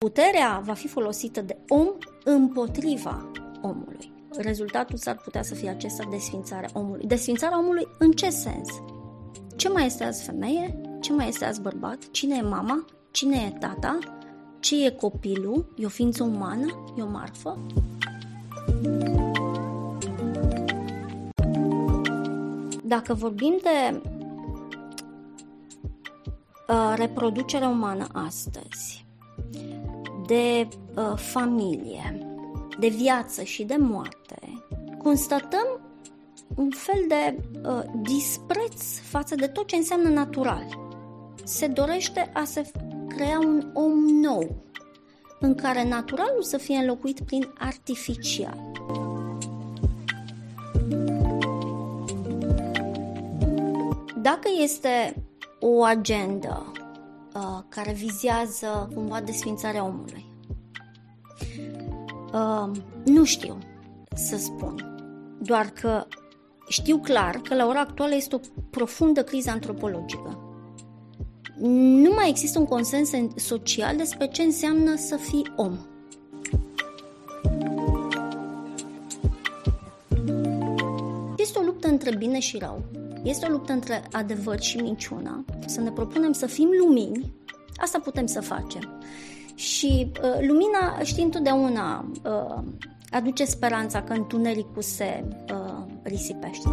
puterea va fi folosită de om împotriva omului. Rezultatul s-ar putea să fie acesta, desfințarea omului. Desfințarea omului în ce sens? Ce mai este azi femeie? Ce mai este azi bărbat? Cine e mama? Cine e tata? Ce e copilul? E o ființă umană? E o marfă? Dacă vorbim de reproducerea umană astăzi, de familie, de viață și de moarte, constatăm un fel de dispreț față de tot ce înseamnă natural. Se dorește a se crea un om nou, în care naturalul să fie înlocuit prin artificial. Dacă este o agendă care vizează cumva desfințarea omului, nu știu să spun, doar că știu clar că la ora actuală este o profundă criză antropologică. Nu mai există un consens social despre ce înseamnă să fii om. Este o luptă între bine și rău. Este o luptă între adevăr și minciună. Să ne propunem să fim lumini, asta putem să facem. Și lumina, știi, întotdeauna aduce speranța că întunericul se risipește.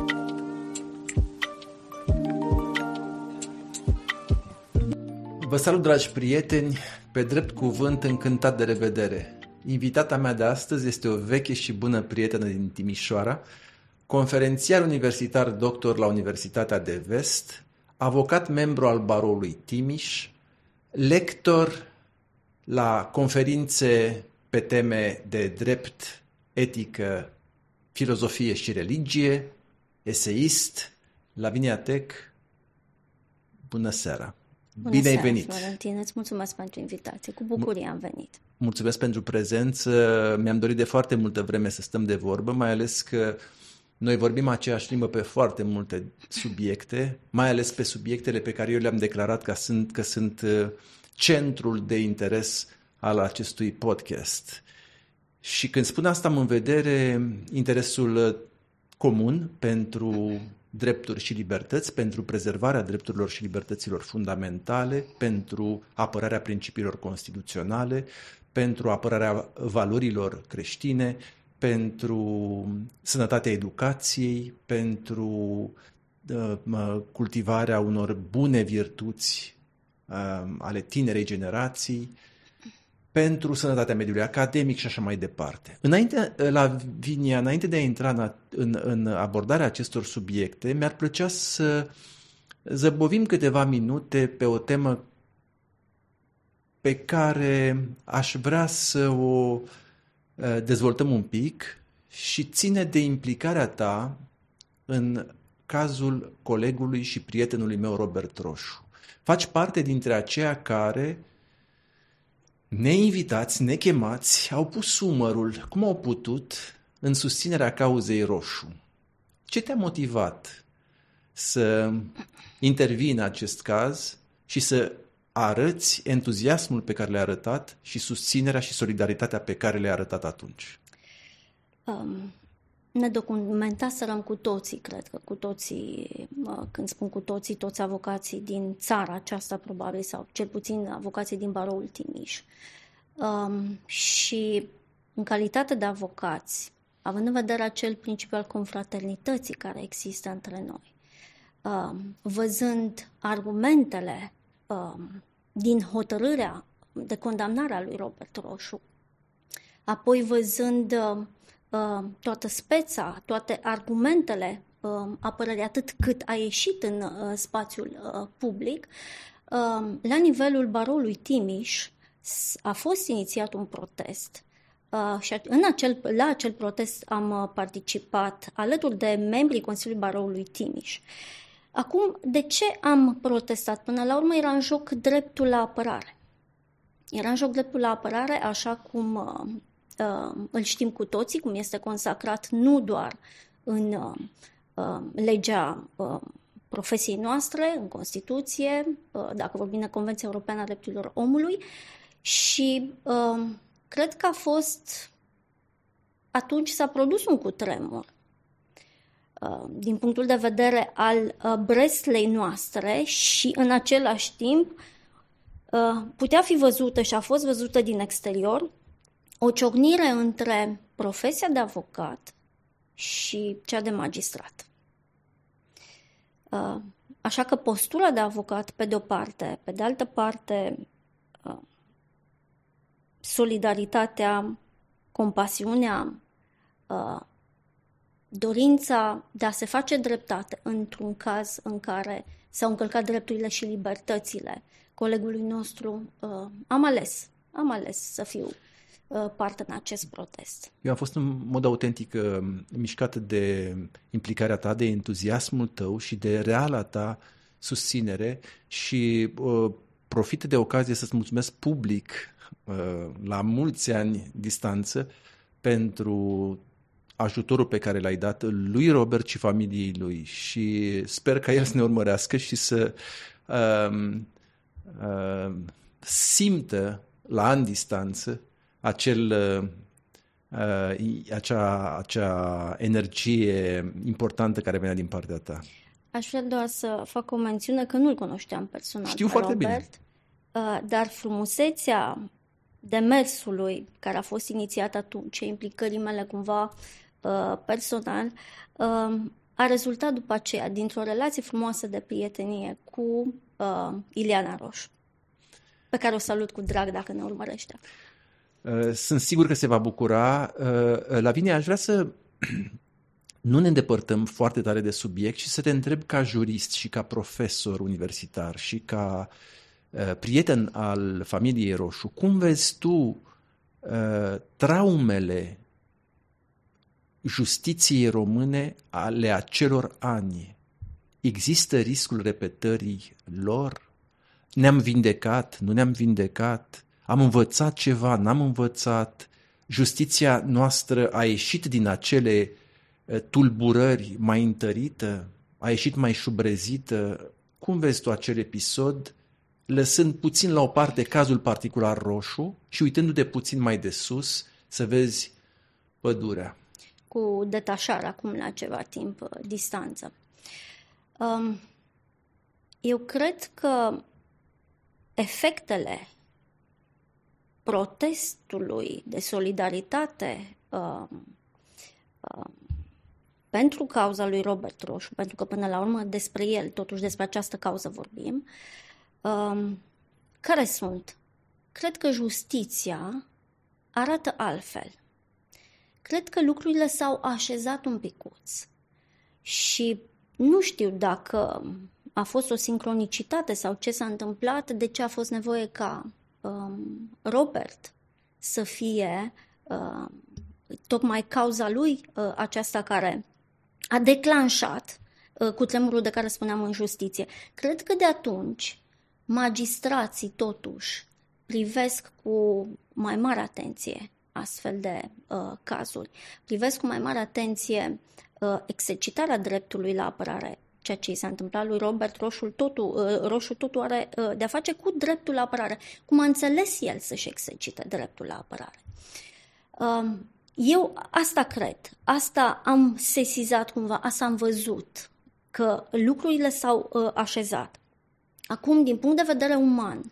Vă salut, dragi prieteni, pe drept cuvânt încântat de revedere. Invitata mea de astăzi este o veche și bună prietenă din Timișoara, conferențiar universitar doctor la Universitatea de Vest, avocat membru al Baroului Timiș, lector la conferințe pe teme de drept, etică, filozofie și religie, eseist, Lavinia Tech. Bună seara! Bine ai venit! Valentin, îți mulțumesc pentru invitație, cu bucurie am venit. Mulțumesc pentru prezență, mi-am dorit de foarte multă vreme să stăm de vorbă, mai ales că noi vorbim aceeași limbă pe foarte multe subiecte, mai ales pe subiectele pe care eu le-am declarat că sunt centrul de interes al acestui podcast. Și când spun asta am în vedere interesul comun pentru drepturi și libertăți, pentru prezervarea drepturilor și libertăților fundamentale, pentru apărarea principiilor constituționale, pentru apărarea valorilor creștine, pentru sănătatea educației, pentru cultivarea unor bune virtuți ale tinerei generații, pentru sănătatea mediului academic și așa mai departe. Înainte de a intra în abordarea acestor subiecte, mi-ar plăcea să zăbovim câteva minute pe o temă pe care aș vrea să o dezvoltăm un pic și ține de implicarea ta în cazul colegului și prietenului meu, Robert Roșu. Faci parte dintre aceia care, neinvitați, nechemați, au pus sumărul, cum au putut, în susținerea cauzei Roșu. Ce te-a motivat să intervii în acest caz și să arăți entuziasmul pe care le-ai arătat și susținerea și solidaritatea pe care le-ai arătat atunci? Ne documentaserăm cu toții, cred că cu toții, când spun cu toții, toți avocații din țara aceasta probabil, sau cel puțin avocații din Baroul Timiș. Și în calitate de avocați, având în vedere acel principiu al confraternității care există între noi, văzând argumentele din hotărârea de condamnare a lui Robert Roșu, apoi văzând toată speța, toate argumentele apărării, atât cât a ieșit în spațiul public, la nivelul Baroului Timiș a fost inițiat un protest și la acel protest am participat alături de membrii Consiliului Baroului Timiș. Acum, de ce am protestat? Până la urmă era în joc dreptul la apărare. Era în joc dreptul la apărare așa cum îl știm cu toții, cum este consacrat nu doar în legea profesiei noastre, în Constituție, dacă vorbim de Convenția Europeană a Drepturilor Omului, Și cred că atunci s-a produs un cutremur. Din punctul de vedere al Breslei noastre și în același timp putea fi văzută și a fost văzută din exterior o ciocnire între profesia de avocat și cea de magistrat. Așa că postura de avocat pe de o parte, pe de altă parte solidaritatea, compasiunea, dorința de a se face dreptate într-un caz în care s-au încălcat drepturile și libertățile colegului nostru, am ales să fiu parte în acest protest. Eu am fost în mod autentic mișcat de implicarea ta, de entuziasmul tău și de reala ta susținere și profit de ocazie să-ți mulțumesc public la mulți ani distanță pentru ajutorul pe care l-ai dat lui Robert și familiei lui și sper ca el să ne urmărească și să simtă la ani distanță acea energie importantă care venea din partea ta. Aș vrea doar să fac o mențiune că nu-l cunoșteam personal. Știu foarte Robert, bine. Dar frumusețea demersului care a fost inițiat atunci, implicării mele cumva personal, a rezultat după aceea dintr-o relație frumoasă de prietenie cu Ileana Roșu, pe care o salut cu drag dacă ne urmărește. Sunt sigur că se va bucura. Lavinia, aș vrea să nu ne îndepărtăm foarte tare de subiect și să te întreb ca jurist și ca profesor universitar și ca prieten al familiei Roșu, cum vezi tu traumele justiției române ale acelor ani? Există riscul repetării lor? Ne-am vindecat? Nu ne-am vindecat? Am învățat ceva? N-am învățat? Justiția noastră a ieșit din acele tulburări mai întărită? A ieșit mai șubrezită? Cum vezi tu acel episod, lăsând puțin la o parte cazul particular Roșu și uitându-te puțin mai de sus să vezi pădurea? Cu detașare acum la ceva timp distanță. Eu cred că efectele protestului de solidaritate pentru cauza lui Robert Roșu, pentru că până la urmă despre el, totuși despre această cauză vorbim, care sunt? Cred că justiția arată altfel. Cred că lucrurile s-au așezat un picuț și nu știu dacă a fost o sincronicitate sau ce s-a întâmplat, de ce a fost nevoie ca Robert să fie tocmai cauza lui aceasta care a declanșat cutremurul de care spuneam în justiție. Cred că de atunci magistrații totuși privesc cu mai mare atenție astfel de cazuri. Privesc cu mai mare atenție exercitarea dreptului la apărare, ceea ce i s-a întâmplat lui Robert Roșu. Totul are de-a face cu dreptul la apărare, cum a înțeles el să-și exercite dreptul la apărare. Eu asta cred, asta am sesizat cumva, asta am văzut, că lucrurile s-au așezat. Acum, din punct de vedere uman,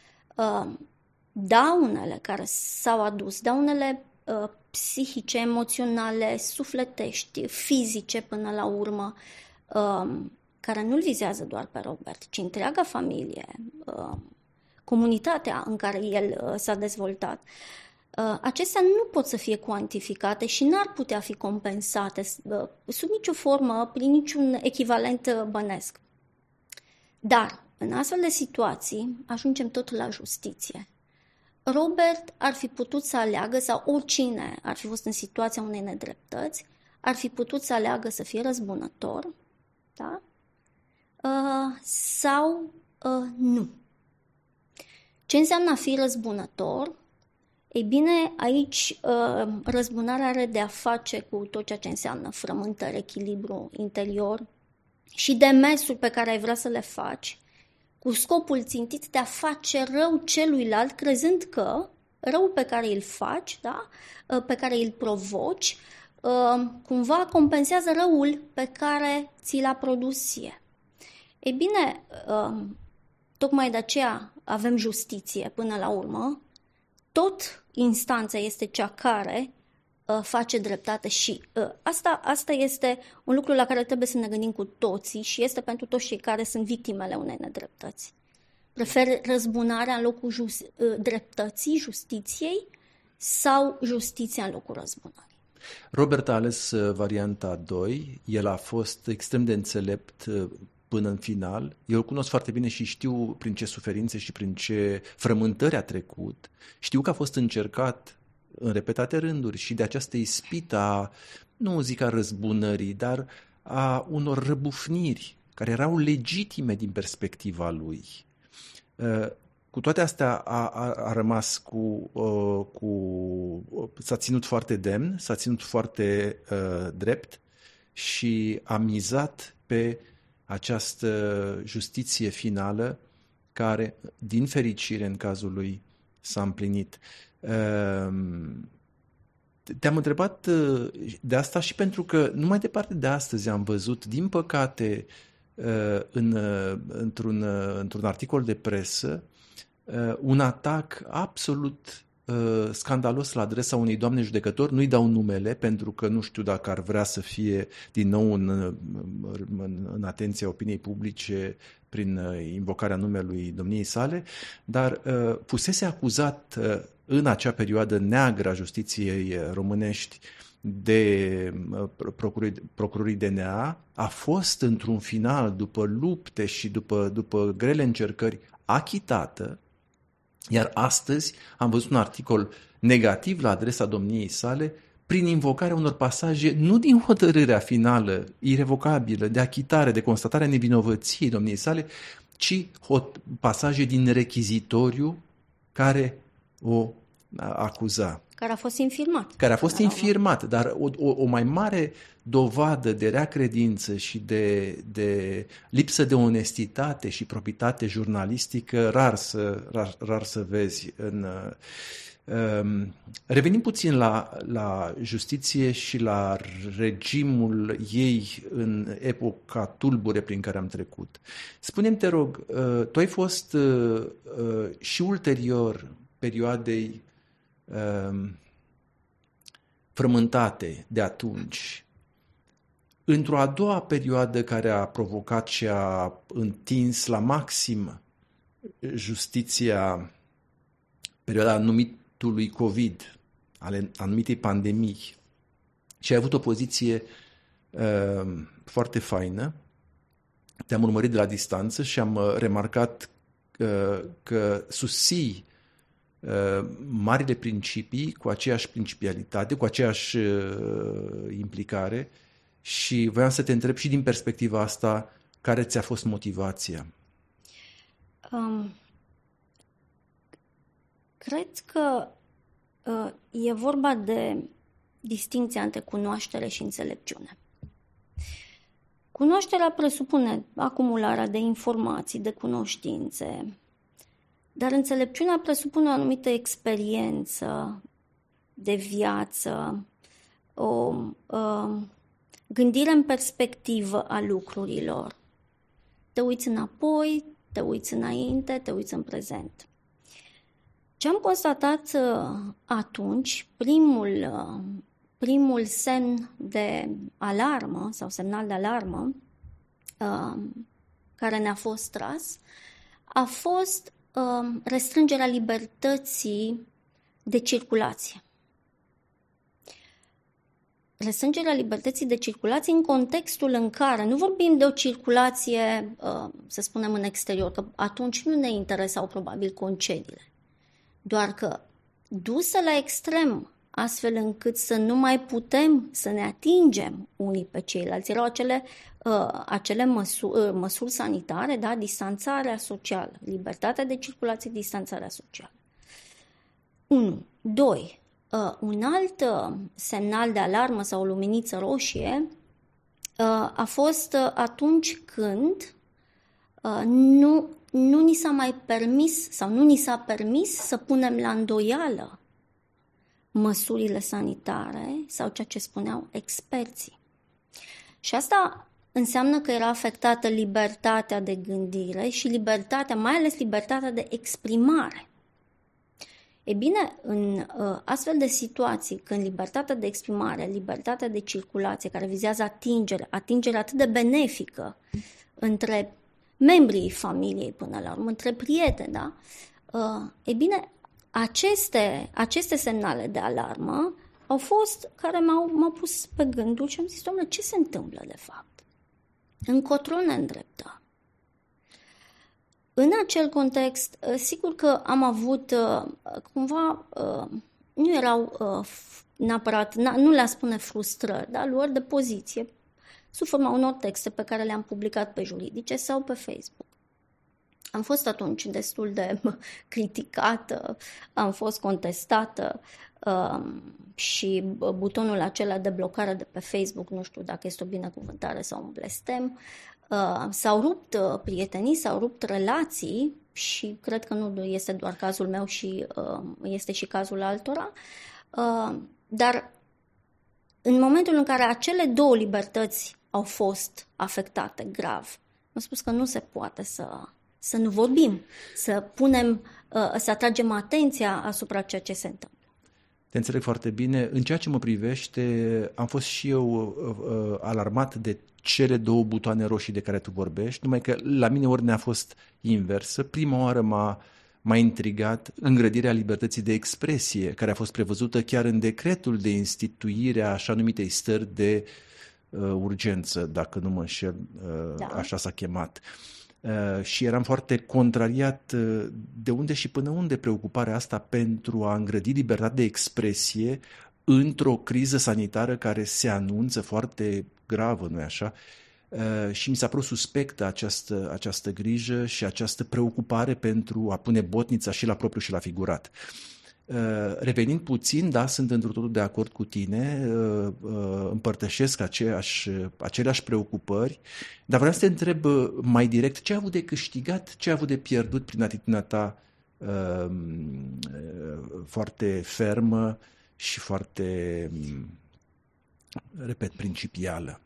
daunele care s-au adus, daunele psihice, emoționale, sufletești, fizice până la urmă, care nu-l vizează doar pe Robert, ci întreaga familie, comunitatea în care el s-a dezvoltat, acestea nu pot să fie cuantificate și n-ar putea fi compensate sub nicio formă, prin niciun echivalent bănesc. Dar, în astfel de situații, ajungem tot la justiție. Robert ar fi putut să aleagă, sau oricine ar fi fost în situația unei nedreptăți, ar fi putut să aleagă să fie răzbunător, da? Sau nu. Ce înseamnă a fi răzbunător? Ei bine, aici răzbunarea are de a face cu tot ceea ce înseamnă frământări, echilibru interior și demersul pe care ai vrea să le faci cu scopul țintit de a face rău celuilalt, crezând că răul pe care îl faci, da, pe care îl provoci, cumva compensează răul pe care ți l-a produs ție. Ei bine, tocmai de aceea avem justiție până la urmă. Tot instanța este cea care face dreptate și asta este un lucru la care trebuie să ne gândim cu toții și este pentru toți cei care sunt victimele unei nedreptăți. Prefer răzbunarea în locul dreptății, justiției, sau justiția în locul răzbunării? Robert a ales varianta 2, el a fost extrem de înțelept până în final. Eu îl cunosc foarte bine și știu prin ce suferințe și prin ce frământări a trecut. Știu că a fost încercat în repetate rânduri și de această ispită, nu zic a răzbunării, dar a unor răbufniri care erau legitime din perspectiva lui. Cu toate astea a rămas s-a ținut foarte demn, s-a ținut foarte drept și a mizat pe această justiție finală care, din fericire în cazul lui, s-a împlinit. Te-am întrebat de asta și pentru că numai departe de astăzi am văzut, din păcate, într-un articol de presă, un atac absolut scandalos la adresa unei doamne judecător. Nu-i dau numele pentru că nu știu dacă ar vrea să fie din nou în atenția opiniei publice prin invocarea numelui domniei sale, dar fusese acuzat în acea perioadă neagră a justiției românești de procurorii DNA, a fost într-un final, după lupte și după grele încercări, achitată, iar astăzi am văzut un articol negativ la adresa domniei sale prin invocarea unor pasaje nu din hotărârea finală, irevocabilă, de achitare, de constatarea nevinovăției domniei sale, ci pasaje din rechizitoriu care o acuza. Care a fost infirmat. Care a fost infirmat, dar o mai mare dovadă de rea credință și de lipsă de onestitate și proprietate jurnalistică rar să vezi. Revenim puțin la justiție și la regimul ei în epoca tulbure prin care am trecut. Spune-mi, te rog, tu ai fost și ulterior perioadei frământate de atunci, într-o a doua perioadă care a provocat și a întins la maxim justiția, perioada numitului COVID, ale anumitei pandemii, și ai avut o poziție foarte faină. Te-am urmărit de la distanță și am remarcat că susții marile principii cu aceeași principialitate, cu aceeași implicare, și voiam să te întreb și din perspectiva asta, care ți-a fost motivația? Cred că e vorba de distincția între cunoaștere și înțelepciune. Cunoașterea presupune acumularea de informații, de cunoștințe, dar înțelepciunea presupune o anumită experiență de viață, o gândire în perspectivă a lucrurilor. Te uiți înapoi, te uiți înainte, te uiți în prezent. Ce am constatat atunci, primul semn de alarmă sau semnal de alarmă care ne-a fost tras a fost restrângerea libertății de circulație. Restrângerea libertății de circulație în contextul în care nu vorbim de o circulație, să spunem, în exterior, că atunci nu ne interesau probabil concediile, doar că dusă la extrem, astfel încât să nu mai putem să ne atingem unii pe ceilalți. Erau acele măsuri sanitare, da? Distanțarea socială, libertatea de circulație, distanțarea socială. 1. 2. Un alt semnal de alarmă sau o luminiță roșie a fost atunci când nu ni s-a mai permis sau nu ni s-a permis să punem la îndoială măsurile sanitare sau ceea ce spuneau experții. Și asta înseamnă că era afectată libertatea de gândire și libertatea, mai ales libertatea de exprimare. E bine, în astfel de situații, când libertatea de exprimare, libertatea de circulație, care vizează atingerea atât de benefică între membrii familiei până la urmă, între prieteni, da? E bine, aceste semnale de alarmă au fost care m-au pus pe gândul și am zis, doamne, ce se întâmplă de fapt? Încotro ne îndreptăm. În acel context, sigur că am avut cumva, nu erau neapărat, nu le-a spune frustrări, dar luări de poziție sub forma unor texte pe care le-am publicat pe Juridice sau pe Facebook. Am fost atunci destul de criticată, am fost contestată și butonul acela de blocare de pe Facebook, nu știu dacă este o binecuvântare sau un blestem, s-au rupt prietenii, s-au rupt relații și cred că nu este doar cazul meu și este și cazul altora, dar în momentul în care acele două libertăți au fost afectate grav, am spus că nu se poate să nu vorbim, să atragem atenția asupra ceea ce se întâmplă. Te înțeleg foarte bine. În ceea ce mă privește, am fost și eu alarmat de cele două butoane roșii de care tu vorbești, numai că la mine ordinea a fost inversă. Prima oară m-a intrigat îngrădirea libertății de expresie, care a fost prevăzută chiar în decretul de instituire a așa numitei stări de urgență, dacă nu mă înșel, așa s-a chemat. Și eram foarte contrariat de unde și până unde preocuparea asta pentru a îngrădi libertatea de expresie într-o criză sanitară care se anunță foarte gravă, nu-i așa? Și mi s-a părut suspectă această grijă și această preocupare pentru a pune botnița și la propriu și la figurat. Revenind puțin, da, sunt într totul de acord cu tine, împărtășesc aceleași preocupări, dar vreau să te întreb mai direct, ce ai avut de câștigat, ce ai avut de pierdut prin atitudinea ta foarte fermă și foarte, repet, principială?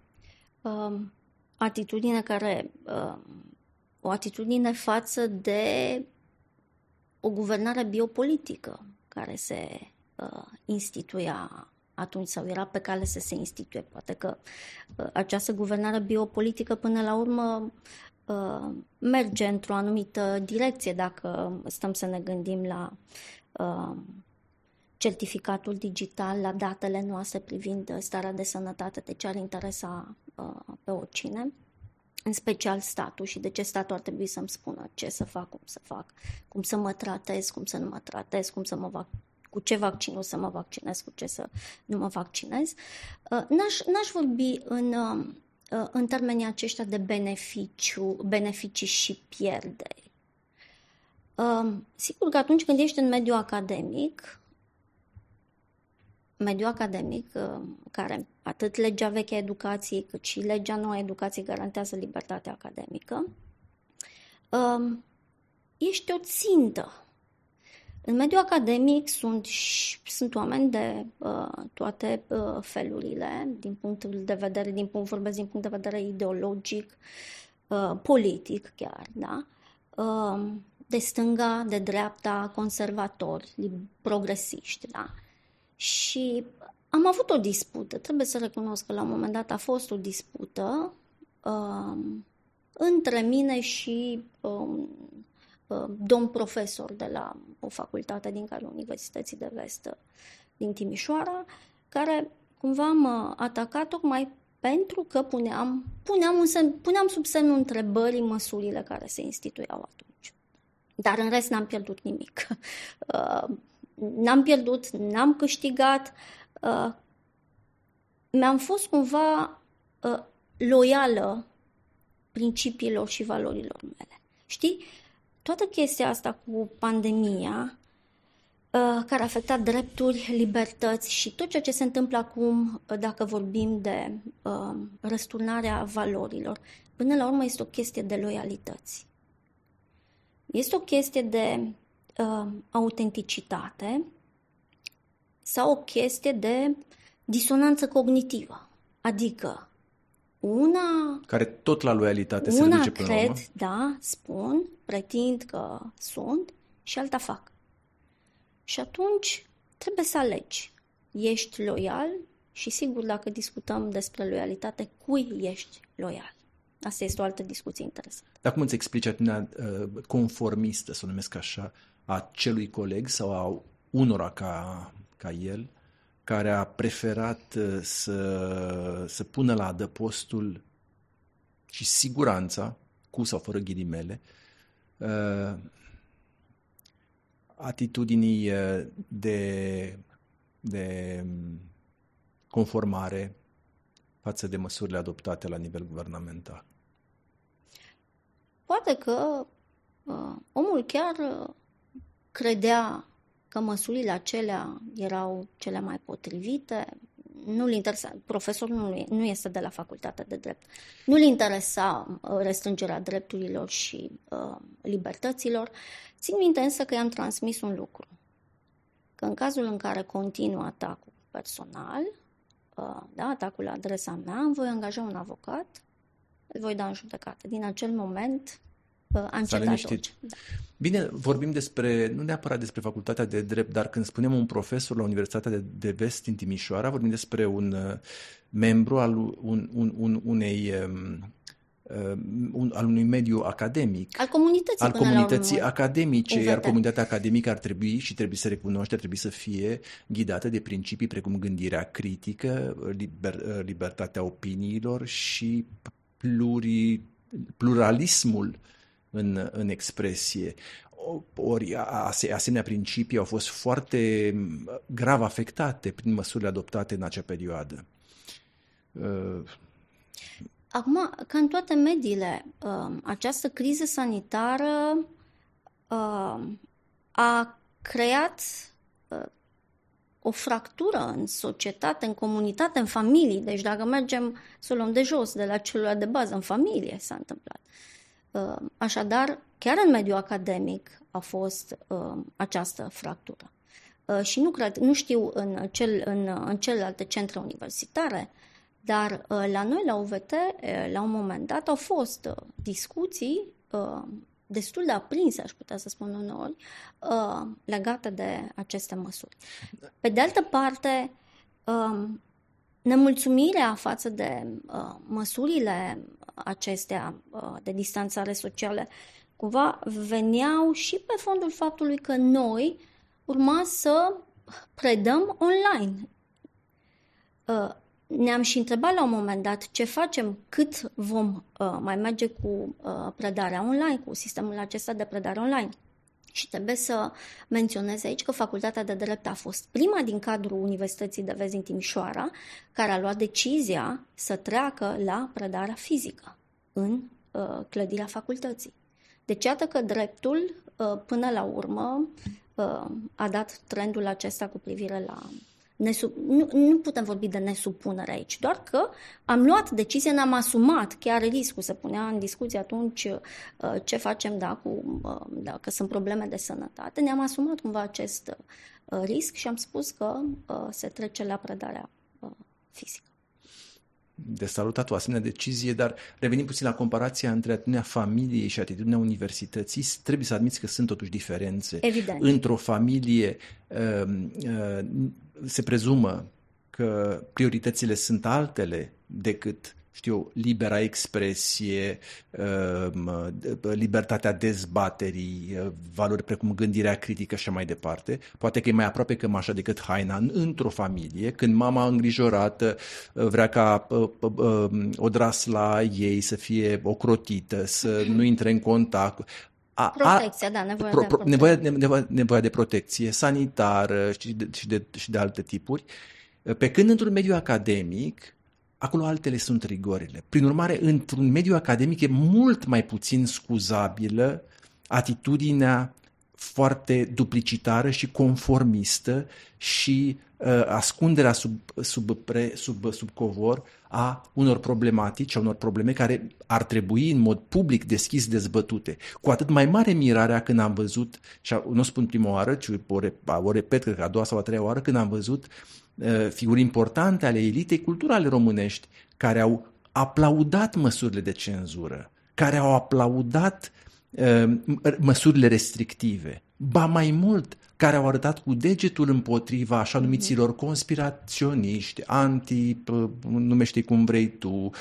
O atitudine față de o guvernare biopolitică care se instituia atunci sau era pe cale să se instituie. Poate că această guvernare biopolitică până la urmă merge într-o anumită direcție dacă stăm să ne gândim la certificatul digital, la datele noastre privind starea de sănătate, de ce ar interesa pe oricine, în special statul și de ce statul ar trebui să-mi spună ce să fac, cum să fac, cum să mă tratez, cum să nu mă tratez, cu ce vaccinul să mă vaccinez, cu ce să nu mă vaccinez. N-aș vorbi în termenii aceștia de beneficii și pierderi. Sigur că atunci când ești în mediul academic, care atât legea veche a educației cât și legea nouă a educației garantează libertatea academică, ești o țintă. În mediul academic sunt oameni de toate felurile, vorbesc din punct de vedere ideologic, politic chiar, da? De stânga, de dreapta, conservatori, progresiști, da? Și am avut o dispută, trebuie să recunosc că la un moment dat a fost o dispută între mine și domn profesor de la o facultate din cadrul Universității de Vest din Timișoara, care cumva m-a atacat tocmai pentru că puneam sub semnul întrebării măsurile care se instituiau atunci. Dar în rest n-am pierdut nimic. N-am câștigat. Mi-am fost cumva loială principiilor și valorilor mele. Știi? Toată chestia asta cu pandemia, care a afectat drepturi, libertăți și tot ceea ce se întâmplă acum, dacă vorbim de răsturnarea valorilor, până la urmă este o chestie de loialități. Este o chestie de autenticitate sau o chestie de disonanță cognitivă. Adică care tot la loialitate se reduce până la urmă. cred, da, spun, pretind că sunt și alta fac. Și atunci trebuie să alegi. Ești loial și sigur dacă discutăm despre loialitate, cui ești loial? Asta este o altă discuție interesantă. Dar cum îți explici atitudinea conformistă, să o numesc așa, a celui coleg sau a unora ca el, care a preferat să pună la adăpostul și siguranța, cu sau fără ghilimele, atitudinii de conformare față de măsurile adoptate la nivel guvernamental? Poate că omul chiar credea că măsurile acelea erau cele mai potrivite, nu-l interesa, profesorul nu este de la facultatea de drept, nu-l interesa restrângerea drepturilor și libertăților. Țin minte însă că i-am transmis un lucru, că în cazul în care continuă atacul personal, atacul la adresa mea, îmi voi angaja un avocat, îl voi da în judecată. Din acel moment a încetat orice. Da. Bine, vorbim nu neapărat despre facultatea de drept, dar când spunem un profesor la Universitatea de Vest din Timișoara, vorbim despre un membru al unui mediu academic. Al comunității academice, iar comunitatea academică ar trebui să recunoaște, ar trebui să fie ghidată de principii precum gândirea critică, libertatea opiniilor și pluralismul în expresie. Ori asemenea principii au fost foarte grav afectate prin măsurile adoptate în acea perioadă. Acum, ca în toate mediile, această criză sanitară a creat o fractură în societate, în comunitate, în familii. Deci dacă mergem să o luăm de jos, de la celula de bază, în familie s-a întâmplat. Așadar, chiar în mediul academic a fost această fractură. Și nu știu în celelalte centre universitare, dar la noi, la UVT, la un moment dat, au fost discuții destul de aprinse, aș putea să spun uneori, legate de aceste măsuri. Pe de altă parte, nemulțumirea față de măsurile acestea de distanțare socială cumva veneau și pe fondul faptului că noi urma să predăm online. Ne-am și întrebat la un moment dat ce facem, cât vom mai merge cu predarea online, cu sistemul acesta de predare online. Și trebuie să menționez aici că Facultatea de Drept a fost prima din cadrul Universității de Vest din Timișoara care a luat decizia să treacă la predarea fizică în clădirea facultății. Deci iată că dreptul până la urmă a dat trendul acesta cu privire la... Nu putem vorbi de nesupunere aici, doar că am luat decizie, ne-am asumat chiar riscul, se punea în discuție atunci ce facem dacă sunt probleme de sănătate, ne-am asumat cumva acest risc și am spus că se trece la predarea fizică. De salutat o asemenea decizie, dar revenim puțin la comparația între atitudinea familiei și atitudinea universității. Trebuie să admiți că sunt totuși diferențe. Evident. Într-o familie se prezumă că prioritățile sunt altele decât, libera expresie, libertatea dezbaterii, valori precum gândirea critică și așa mai departe. Poate că e mai aproape cămașa decât haina într-o familie, când mama îngrijorată vrea ca odrasla ei să fie ocrotită, să nu intre în contact. Protecția, nevoia de protecție sanitară și de alte tipuri. Pe când într-un mediu academic, acolo altele sunt rigorile. Prin urmare, într-un mediu academic e mult mai puțin scuzabilă atitudinea foarte duplicitară și conformistă și ascunderea sub covor a unor problematici, a unor probleme care ar trebui în mod public deschis dezbătute. Cu atât mai mare mirarea când am văzut, și nu spun prima oară, ci o repet, cred că a doua sau a treia oară, când am văzut figuri importante ale elitei culturale românești care au aplaudat măsurile de cenzură, care au aplaudat măsurile restrictive, ba mai mult, care au arătat cu degetul împotriva așa numiților conspiraționiști, numește-i cum vrei tu,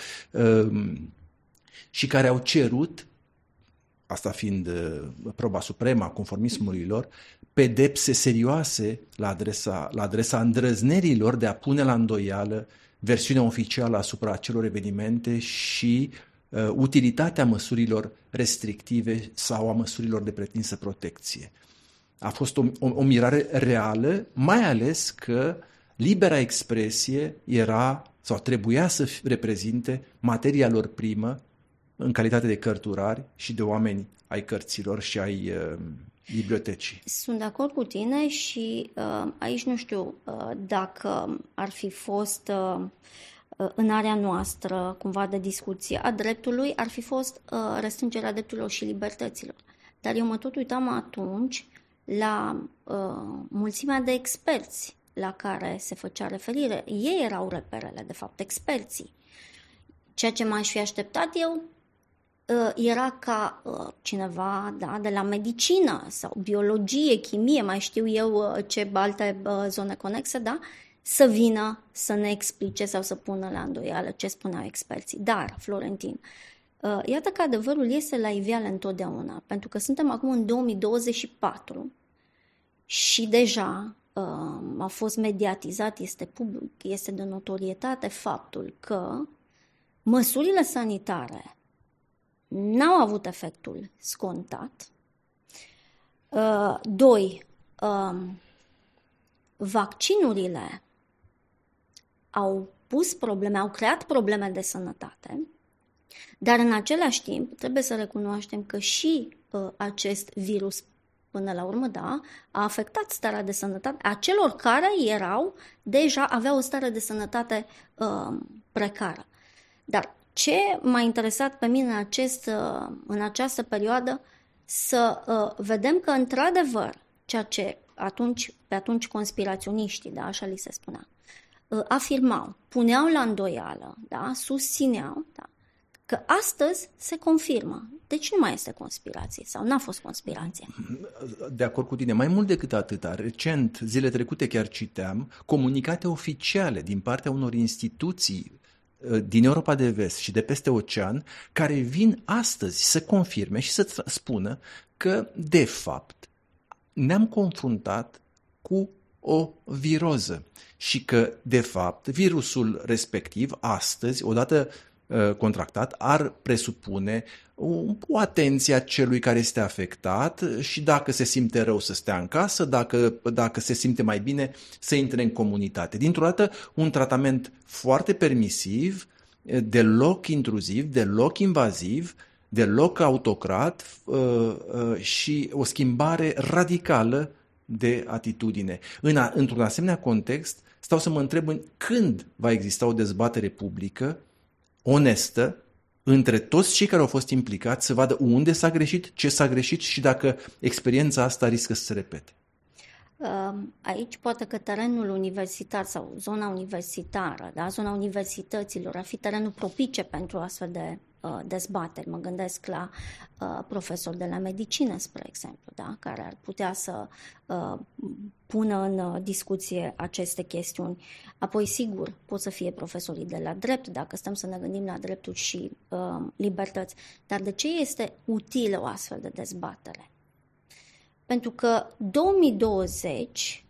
și care au cerut, asta fiind proba supremă a conformismului lor, pedepse serioase la adresa îndrăznerilor de a pune la îndoială versiunea oficială asupra acelor evenimente și utilitatea măsurilor restrictive sau a măsurilor de pretinsă protecție. A fost o mirare reală, mai ales că libera expresie era sau trebuia să reprezinte materia lor primă în calitate de cărturari și de oameni ai cărților și ai bibliotecii. Sunt de acord cu tine și aici nu știu dacă ar fi fost în area noastră cumva de discuție a dreptului, ar fi fost restrângerea drepturilor și libertăților. Dar eu mă tot uitam atunci la mulțimea de experți la care se făcea referire. Ei erau reperele, de fapt, experții. Ceea ce m-aș fi așteptat eu era ca cineva de la medicină sau biologie, chimie, mai știu eu ce alte zone conexe, să vină să ne explice sau să pună la îndoială ce spuneau experții. Dar, Florentin, iată că adevărul este la iveală întotdeauna, pentru că suntem acum în 2024 și deja a fost mediatizat, este public, este de notorietate faptul că măsurile sanitare n-au avut efectul scontat. 2. Vaccinurile au pus probleme, au creat probleme de sănătate, dar în același timp trebuie să recunoaștem că și acest virus, până la urmă, a afectat starea de sănătate a celor care aveau o stare de sănătate precară. Dar ce m-a interesat pe mine în această perioadă, să vedem că, într-adevăr, ceea ce pe atunci conspiraționiștii, așa li se spunea, afirmau, puneau la îndoială, susțineau, că astăzi se confirmă. Deci nu mai este conspirație sau n-a fost conspirație. De acord cu tine. Mai mult decât atâta, recent, zile trecute chiar citeam comunicate oficiale din partea unor instituții din Europa de Vest și de peste ocean, care vin astăzi să confirme și să spună că, de fapt, ne-am confruntat cu o viroză și că, de fapt, virusul respectiv, astăzi, odată contractat, ar presupune o atenție a celui care este afectat și dacă se simte rău să stea în casă, dacă se simte mai bine să intre în comunitate. Dintr-o dată, un tratament foarte permisiv, deloc intruziv, deloc invaziv, deloc autocrat și o schimbare radicală de atitudine. Într-un asemenea context, stau să mă întreb când va exista o dezbatere publică onestă între toți cei care au fost implicați, să vadă unde s-a greșit, ce s-a greșit și dacă experiența asta riscă să se repete. Aici poate că terenul universitar sau zona universitară, zona universităților ar fi terenul propice pentru astfel de dezbateri. Mă gândesc la profesori de la medicină, spre exemplu, care ar putea să pună în discuție aceste chestiuni. Apoi, sigur, pot să fie profesorii de la drept, dacă stăm să ne gândim la drepturi și libertăți. Dar de ce este utilă o astfel de dezbatere? Pentru că 2020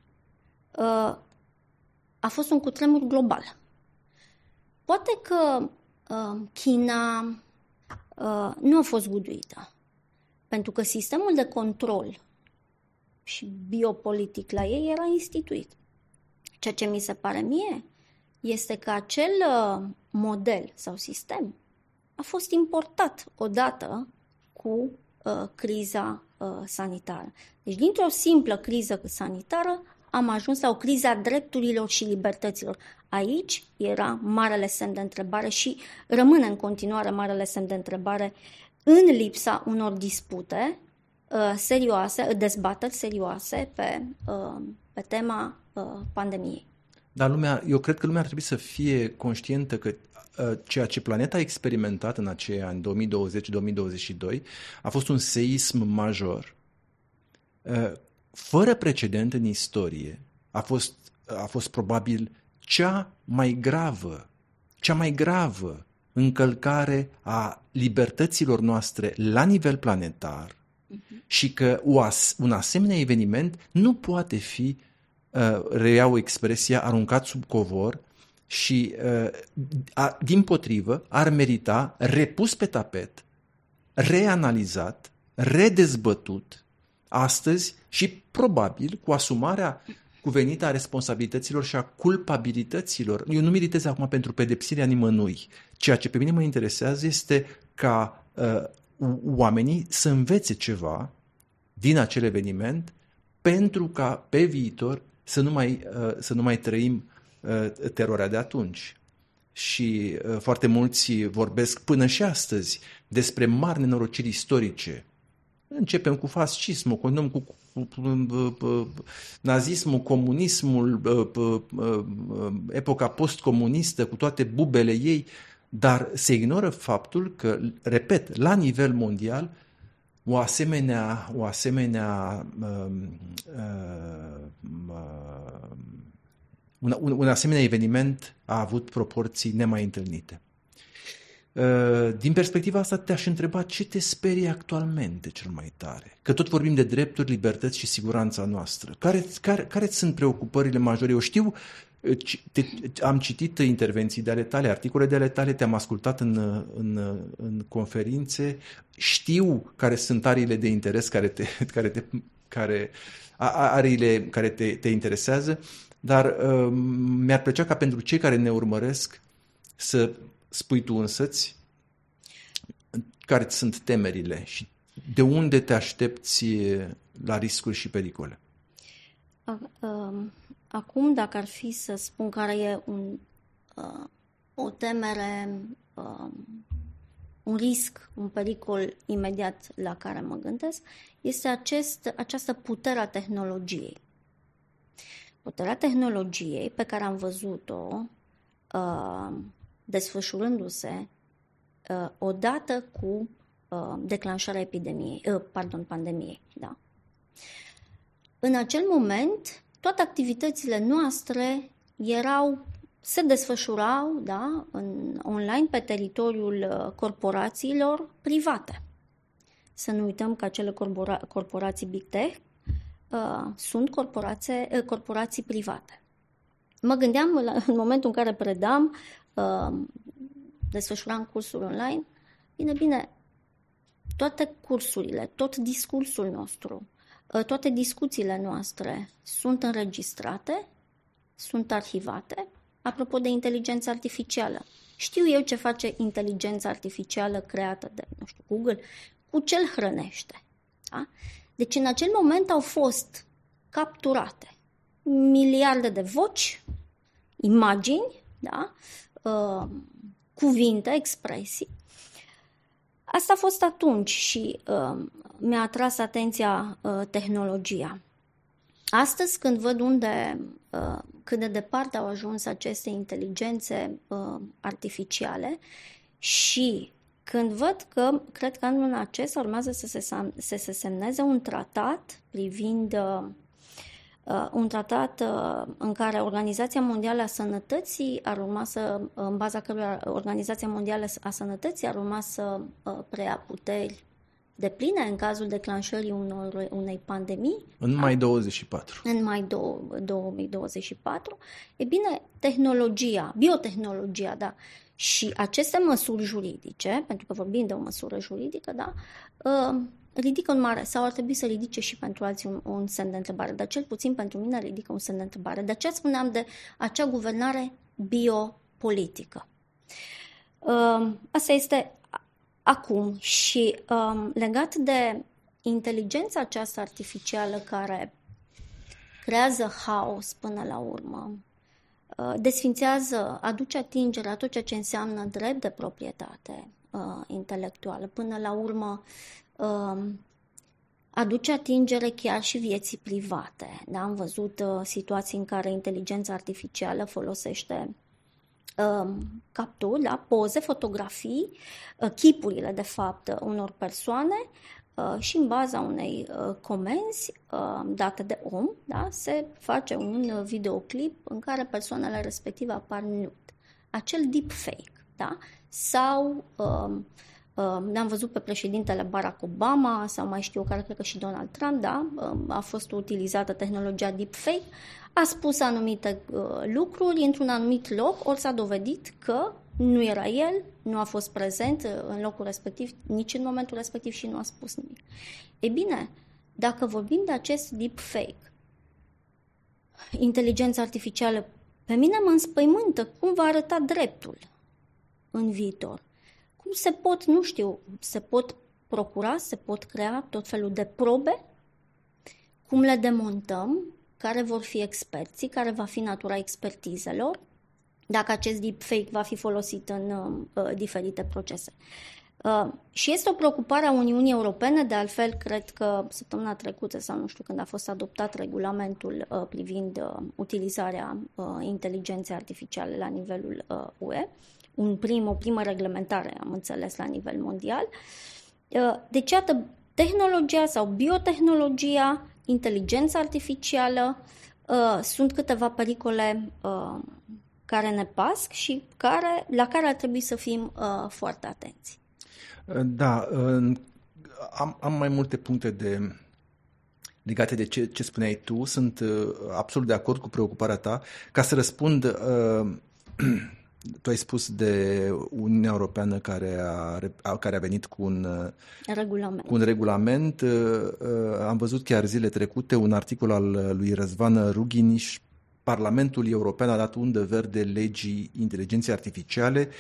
a fost un cutremur global. Poate că China nu a fost guduită, pentru că sistemul de control și biopolitic la ei era instituit. Ceea ce mi se pare mie este că acel model sau sistem a fost importat odată cu criza sanitară. Deci, dintr-o simplă criză sanitară, am ajuns la o criză a drepturilor și libertăților. Aici era marele semn de întrebare și rămâne în continuare marele semn de întrebare în lipsa unor dispute serioase, dezbateri serioase pe tema pandemiei. Dar eu cred că lumea ar trebui să fie conștientă că ceea ce planeta a experimentat în acei ani, 2020-2022, a fost un seism major, fără precedent în istorie. A fost probabil cea mai gravă încălcare a libertăților noastre la nivel planetar și că un asemenea eveniment nu poate fi, reiau expresia, aruncat sub covor și, dimpotrivă, ar merita repus pe tapet, reanalizat, redezbătut astăzi și probabil cu asumarea cuvenită a responsabilităților și a culpabilităților. Eu nu militez acum pentru pedepsirea nimănui. Ceea ce pe mine mă interesează este ca oamenii să învețe ceva din acel eveniment pentru ca pe viitor să nu mai trăim teroarea de atunci. Și foarte mulți vorbesc până și astăzi despre mari nenorociri istorice. Începem cu fascismul, continuăm cu nazismul, comunismul, epoca postcomunistă cu toate bubele ei, dar se ignoră faptul că, repet, la nivel mondial, un asemenea eveniment a avut proporții nemai întâlnite. Din perspectiva asta te-aș întreba ce te sperie actualmente cel mai tare? Că tot vorbim de drepturi, libertăți și siguranța noastră. Care sunt preocupările majore? Eu știu, am citit intervenții de ale tale, articole de ale tale, te-am ascultat în conferințe, știu care sunt ariile de interes ariile care te interesează, dar mi-ar plăcea ca pentru cei care ne urmăresc să spui tu însăți care sunt temerile și de unde te aștepți la riscuri și pericole. Acum, dacă ar fi să spun care e o temere, un risc, un pericol imediat la care mă gândesc, este această putere a tehnologiei. Puterea tehnologiei pe care am văzut-o desfășurându-se odată cu declanșarea pandemiei. Da. În acel moment, toate activitățile noastre se desfășurau, da, online pe teritoriul corporațiilor private. Să nu uităm că acele corporații Big Tech sunt corporații private. Mă gândeam în momentul în care predam, desfășuram cursuri online, bine, toate cursurile, tot discursul nostru, toate discuțiile noastre sunt înregistrate, sunt arhivate. Apropo de inteligența artificială, știu eu ce face inteligența artificială creată de, Google, cu ce îl hrănește. Da? Deci în acel moment au fost capturate miliarde de voci, imagini, da? Cuvinte, expresii. Asta a fost atunci și mi-a atras atenția tehnologia. Astăzi, când văd cât de departe au ajuns aceste inteligențe artificiale și când văd că, cred că anul acesta urmează să se semneze un tratat privind un tratat în care Organizația Mondială a Sănătății în baza căruia Organizația Mondială a Sănătății ar urma să preia puteri depline în cazul declanșării unei pandemii. În mai 24. În mai 2024. E bine, biotehnologia, da, și aceste măsuri juridice, pentru că vorbim de o măsură juridică, da, ridică un mare, sau ar trebui să ridice și pentru alții un semn de întrebare, dar cel puțin pentru mine ridică un semn de întrebare. De aceea spuneam de acea guvernare biopolitică. Asta este acum și legat de inteligența aceasta artificială care creează haos până la urmă, desfințează, aduce atingere a tot ceea ce înseamnă drept de proprietate intelectuală. Până la urmă, aduce atingere chiar și vieții private. Da? Am văzut situații în care inteligența artificială folosește capturi, da? Poze, fotografii, chipurile de fapt unor persoane și în baza unei comenzi date de om, da? Se face un videoclip în care persoanele respective apar nude. Acel deepfake, da? Sau am văzut pe președintele Barack Obama sau mai știu care, cred că și Donald Trump, da? A fost utilizată tehnologia deepfake, a spus anumite lucruri într-un anumit loc, ori s-a dovedit că nu era el, nu a fost prezent în locul respectiv, nici în momentul respectiv și nu a spus nimic. Ei bine, dacă vorbim de acest deepfake, inteligența artificială, pe mine mă înspăimântă cum va arăta dreptul în viitor. Cum se pot, nu știu, se pot procura, se pot crea tot felul de probe, cum le demontăm, care vor fi experții, care va fi natura expertizelor, dacă acest deepfake va fi folosit în diferite procese. Și este o preocupare a Uniunii Europene, de altfel, cred că săptămâna trecută sau nu știu când a fost adoptat regulamentul privind utilizarea inteligenței artificiale la nivelul UE, o primă reglementare, am înțeles, la nivel mondial. Deci, iată, tehnologia sau biotehnologia, inteligența artificială, sunt câteva pericole care ne pasc și la care ar trebui să fim foarte atenți. Da, am mai multe puncte legate de ce spuneai tu. Sunt absolut de acord cu preocuparea ta. Ca să răspund, tu ai spus de Uniunea Europeană care a venit cu un regulament. Am văzut chiar zile trecute un articol al lui Răzvan Ruginiș. Parlamentul European a dat undă verde legii inteligenței artificiale,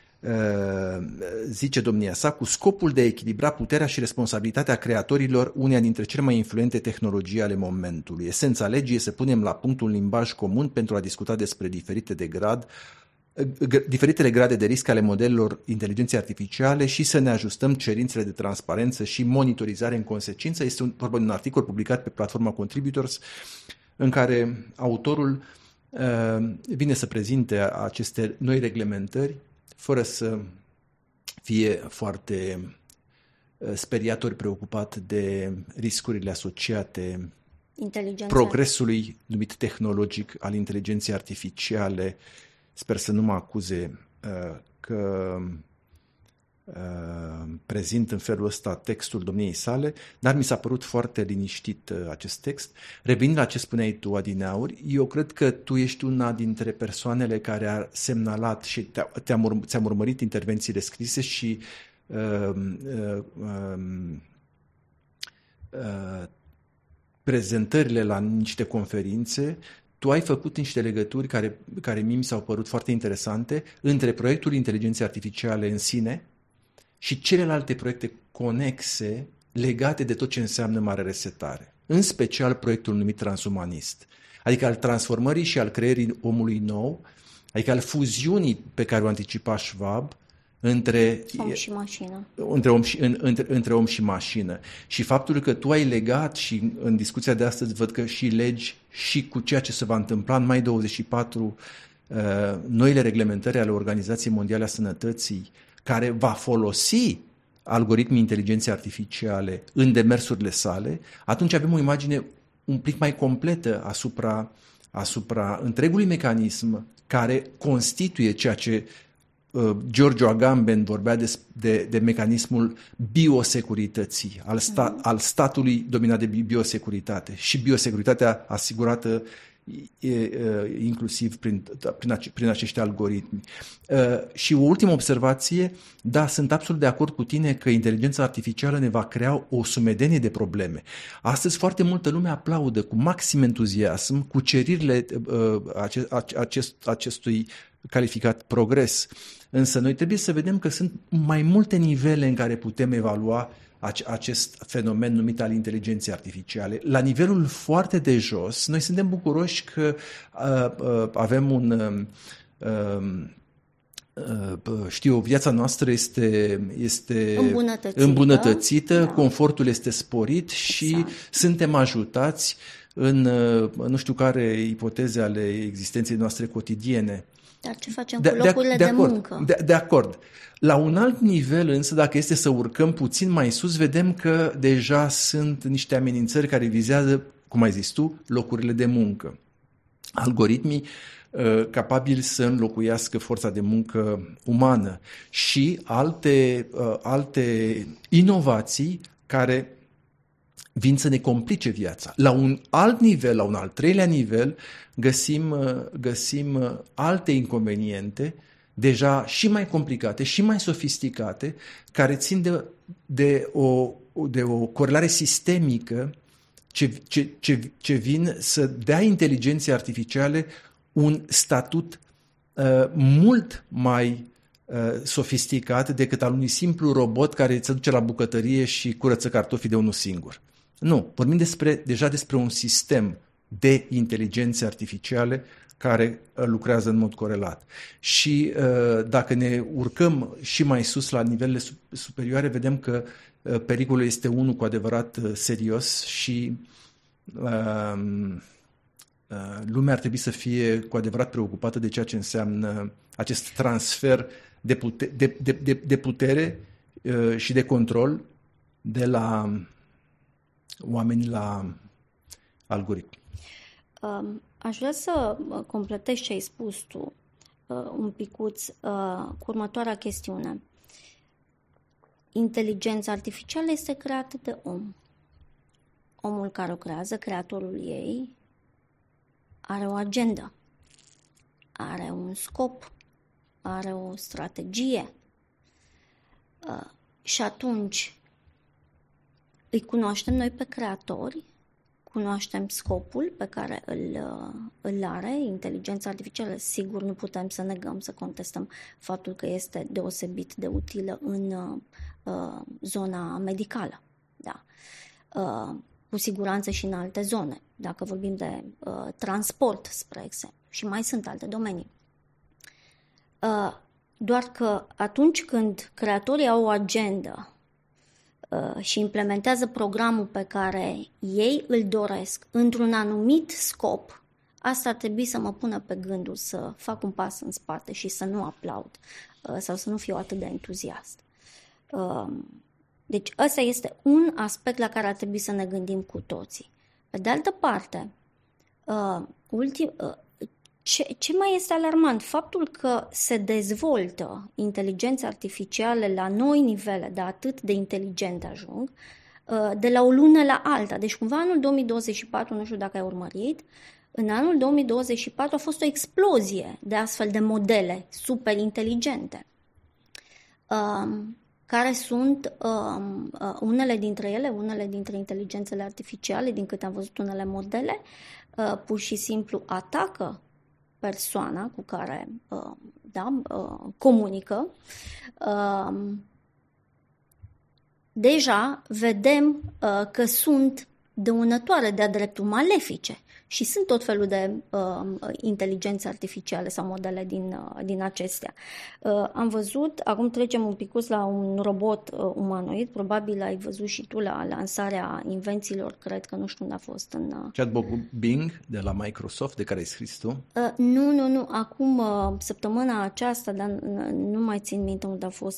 zice domnia sa, cu scopul de a echilibra puterea și responsabilitatea creatorilor uneia dintre cele mai influente tehnologii ale momentului. Esența legii este să punem la punct un limbaj comun pentru a discuta despre diferitele grade de risc ale modelelor inteligenței artificiale și să ne ajustăm cerințele de transparență și monitorizare în consecință. Este vorba de un articol publicat pe platforma Contributors, în care autorul vine să prezinte aceste noi reglementări fără să fie foarte speriat ori preocupat de riscurile asociate progresului numit tehnologic al inteligenței artificiale. Sper să nu mă acuze că prezint în felul ăsta textul domniei sale, dar mi s-a părut foarte liniștit acest text. Revenind la ce spuneai tu, adineauri, eu cred că tu ești una dintre persoanele care a semnalat și ți-am urmărit intervențiile scrise și prezentările la niște conferințe. Tu ai făcut niște legături care mie mi s-au părut foarte interesante între proiectul inteligenței artificiale în sine și celelalte proiecte conexe legate de tot ce înseamnă mare resetare. În special proiectul numit transumanist, adică al transformării și al creierii omului nou, adică al fuziunii pe care o anticipa Schwab între om și mașină. Între om și mașină. Și faptul că tu ai legat și în discuția de astăzi văd că și legi și cu ceea ce se va întâmpla în mai 24 noile reglementări ale Organizației Mondiale a Sănătății, care va folosi algoritmii inteligenței artificiale în demersurile sale, atunci avem o imagine un pic mai completă asupra întregului mecanism care constituie ceea ce Giorgio Agamben vorbea de mecanismul biosecurității, al statului dominat de biosecuritate și biosecuritatea asigurată inclusiv prin acești algoritmi. Și o ultimă observație, da, sunt absolut de acord cu tine că inteligența artificială ne va crea o sumedenie de probleme. Astăzi foarte multă lume aplaudă cu maxim entuziasm cuceririle acestui calificat progres. Însă noi trebuie să vedem că sunt mai multe nivele în care putem evalua acest fenomen numit al inteligenței artificiale. La nivelul foarte de jos, noi suntem bucuroși că avem un... viața noastră este îmbunătățită, confortul este sporit și exact. Suntem ajutați în nu știu care ipoteze ale existenței noastre cotidiene. Dar ce facem cu locurile de muncă? De acord. La un alt nivel însă, dacă este să urcăm puțin mai sus, vedem că deja sunt niște amenințări care vizează, cum ai zis tu, locurile de muncă. Algoritmii capabili să înlocuiască forța de muncă umană și alte inovații care vin să ne complice viața. La un alt nivel, la un al treilea nivel, găsim alte inconveniente deja și mai complicate și mai sofisticate, care țin de o corelare sistemică ce vin să dea inteligenței artificiale un statut mult mai sofisticat decât al unui simplu robot care se duce la bucătărie și curăță cartofii de unul singur. Nu, vorbim deja despre un sistem de inteligențe artificiale care lucrează în mod corelat. Și dacă ne urcăm și mai sus la nivelele superioare, vedem că pericolul este unul cu adevărat serios și lumea ar trebui să fie cu adevărat preocupată de ceea ce înseamnă acest transfer de putere și de control de la oameni la algoritmi. Aș vrea să completez ce ai spus tu un picuț cu următoarea chestiune. Inteligența artificială este creată de om. Omul care o creează, creatorul ei, are o agendă, are un scop, are o strategie. Și atunci îi cunoaștem noi pe creatori, cunoaștem scopul pe care îl are inteligența artificială. Sigur, nu putem să negăm, să contestăm faptul că este deosebit de utilă în zona medicală. Da. Cu siguranță și în alte zone, dacă vorbim de transport, spre exemplu, și mai sunt alte domenii. Doar că atunci când creatorii au o agendă și implementează programul pe care ei îl doresc într-un anumit scop, asta ar trebui să mă pună pe gândul să fac un pas în spate și să nu aplaud sau să nu fiu atât de entuziast. Deci ăsta este un aspect la care ar trebui să ne gândim cu toții. Pe de altă parte, ce mai este alarmant? Faptul că se dezvoltă inteligența artificială la noi nivele, de atât de inteligente ajung, de la o lună la alta. Deci cumva anul 2024, nu știu dacă ai urmărit, în anul 2024 a fost o explozie de astfel de modele super inteligente, care sunt unele dintre inteligențele artificiale, din câte am văzut unele modele, pur și simplu atacă persoana cu care comunică. Deja vedem că sunt dăunătoare, de-a dreptul malefice, și sunt tot felul de inteligențe artificiale sau modele din acestea. Am văzut, acum trecem un picuț la un robot umanoid, probabil ai văzut și tu la lansarea invențiilor, cred că nu știu unde a fost. În chatbot-ul Bing de la Microsoft, de care ai scris tu? Nu. Acum, săptămâna aceasta, dar nu mai țin minte unde au fost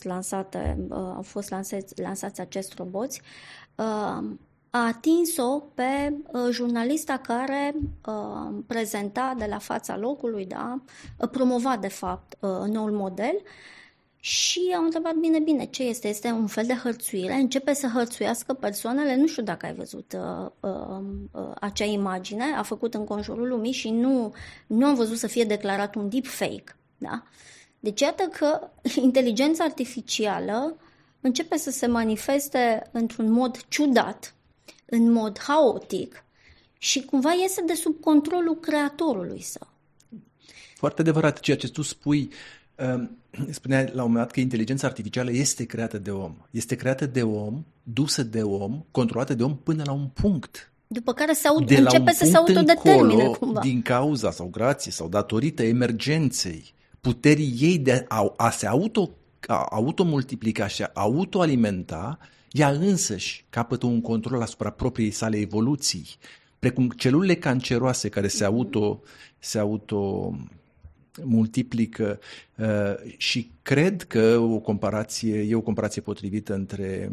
lansați acești roboți, a atins-o pe jurnalista care prezenta de la fața locului, promova de fapt noul model, și au întrebat bine, ce este? Este un fel de hărțuire? Începe să hărțuiască persoanele, nu știu dacă ai văzut acea imagine, a făcut înconjurul lumii și nu am văzut să fie declarat un deepfake. Da? Deci iată că inteligența artificială începe să se manifeste într-un mod ciudat, în mod haotic și cumva iese de sub controlul creatorului său. Foarte adevărat, ceea ce tu spui Spunea la un moment dat că inteligența artificială este creată de om. Este creată de om, dusă de om, controlată de om până la un punct. După care De la un începe să se punct autodetermine încolo, cumva. din cauza sau grație sau datorită emergenței, puterii ei de a se automultiplica și a autoalimenta, ea însăși capătă un control asupra propriei sale evoluții, precum celulele canceroase care se auto multiplică și cred că e o comparație potrivită între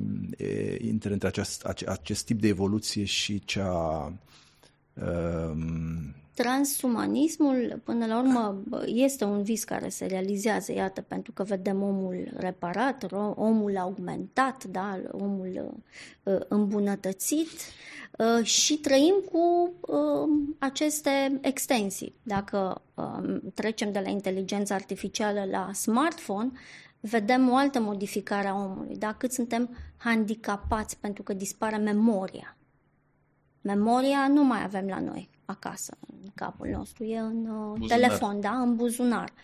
acest tip de evoluție și cea Transumanismul, până la urmă, este un vis care se realizează, iată, pentru că vedem omul reparat, omul augmentat, da, omul îmbunătățit și trăim cu aceste extensii. Dacă trecem de la inteligența artificială la smartphone, vedem o altă modificare a omului, da? Cât suntem handicapați pentru că dispare memoria. Memoria nu mai avem la noi acasă, în capul nostru, e în telefon, da? În buzunar.